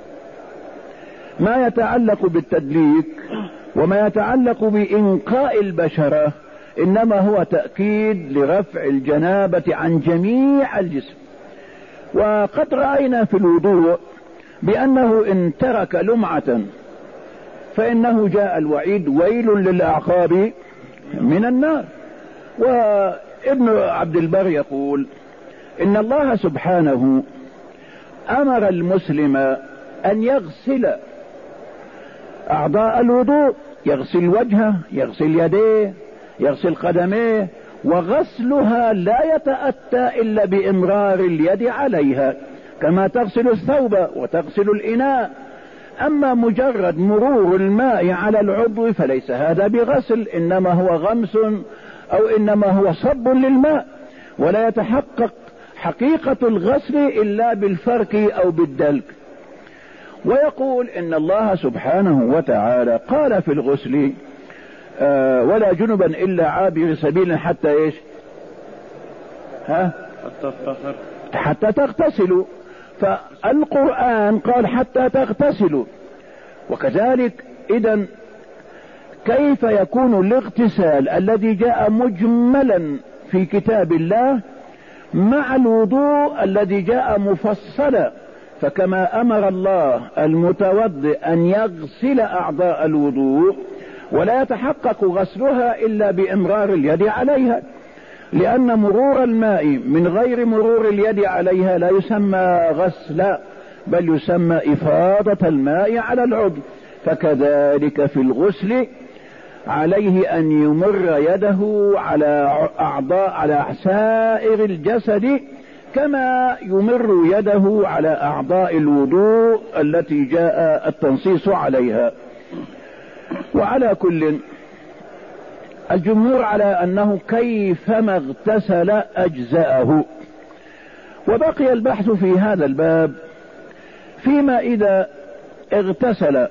ما يتعلق بالتدليك وما يتعلق بإنقاء البشرة إنما هو تأكيد لرفع الجنابة عن جميع الجسم. وقد رأينا في الوضوء بأنه إن ترك لمعة فإنه جاء الوعيد ويل للأعقاب من النار. وابن عبد البر يقول إن الله سبحانه أمر المسلم أن يغسل أعضاء الوضوء، يغسل وجهه، يغسل يديه، يغسل قدميه، وغسلها لا يتأتى إلا بإمرار اليد عليها كما تغسل الثوب وتغسل الإناء. أما مجرد مرور الماء على العضو فليس هذا بغسل، إنما هو غمس أو إنما هو صب للماء، ولا يتحقق حقيقة الغسل إلا بالفرك أو بالدلك. ويقول إن الله سبحانه وتعالى قال في الغسل ولا جنبا إلا عابر سبيل حتى إيش حتى تغتسلوا. فالقرآن قال حتى تغتسلوا. وكذلك إذن كيف يكون الاغتسال الذي جاء مجملا في كتاب الله مع الوضوء الذي جاء مفصلا؟ فكما أمر الله المتوضئ أن يغسل أعضاء الوضوء ولا يتحقق غسلها إلا بإمرار اليد عليها، لأن مرور الماء من غير مرور اليد عليها لا يسمى غسلا بل يسمى إفاضة الماء على العضو. فكذلك في الغسل عليه أن يمر يده على أعضاء على سائر الجسد كما يمر يده على أعضاء الوضوء التي جاء التنصيص عليها. وعلى كل الجمهور على أنه كيفما اغتسل أجزأه. وبقي البحث في هذا الباب فيما إذا اغتسل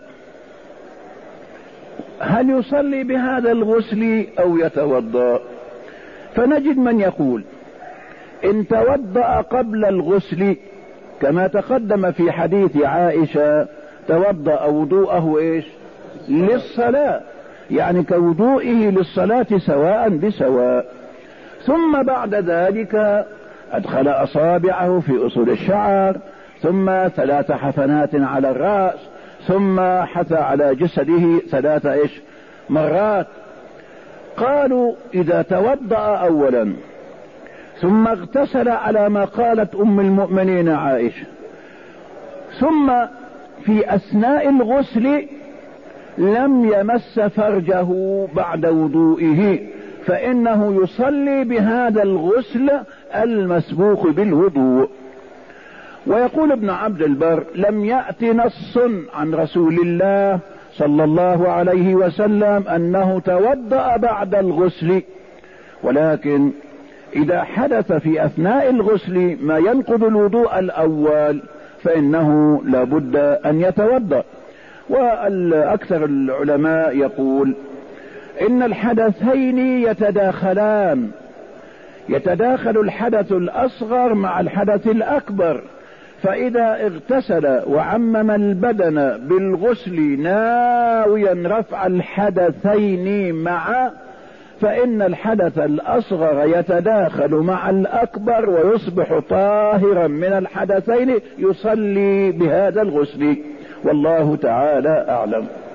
هل يصلي بهذا الغسل أو يتوضأ؟ فنجد من يقول إن توضأ قبل الغسل كما تقدم في حديث عائشة توضأ وضوءه إيش؟ للصلاة، يعني كوضوئه للصلاة سواء بسواء، ثم بعد ذلك أدخل أصابعه في أصول الشعر، ثم 3 حفنات على الرأس، ثم حثى على جسده 3 مرات. قالوا إذا توضأ أولا ثم اغتسل على ما قالت أم المؤمنين عائشة، ثم في أثناء الغسل لم يمس فرجه بعد وضوئه، فإنه يصلي بهذا الغسل المسبوق بالوضوء. ويقول ابن عبد البر لم يأت نص عن رسول الله صلى الله عليه وسلم أنه توضأ بعد الغسل، ولكن إذا حدث في أثناء الغسل ما ينقض الوضوء الأول فإنه لابد أن يتوضأ. والأكثر العلماء يقول إن الحدثين يتداخلان، يتداخل الحدث الأصغر مع الحدث الأكبر، فإذا اغتسل وعمم البدن بالغسل ناويا رفع الحدثين معا فإن الحدث الأصغر يتداخل مع الأكبر ويصبح طاهرا من الحدثين، يصلي بهذا الغسل، والله تعالى أعلم.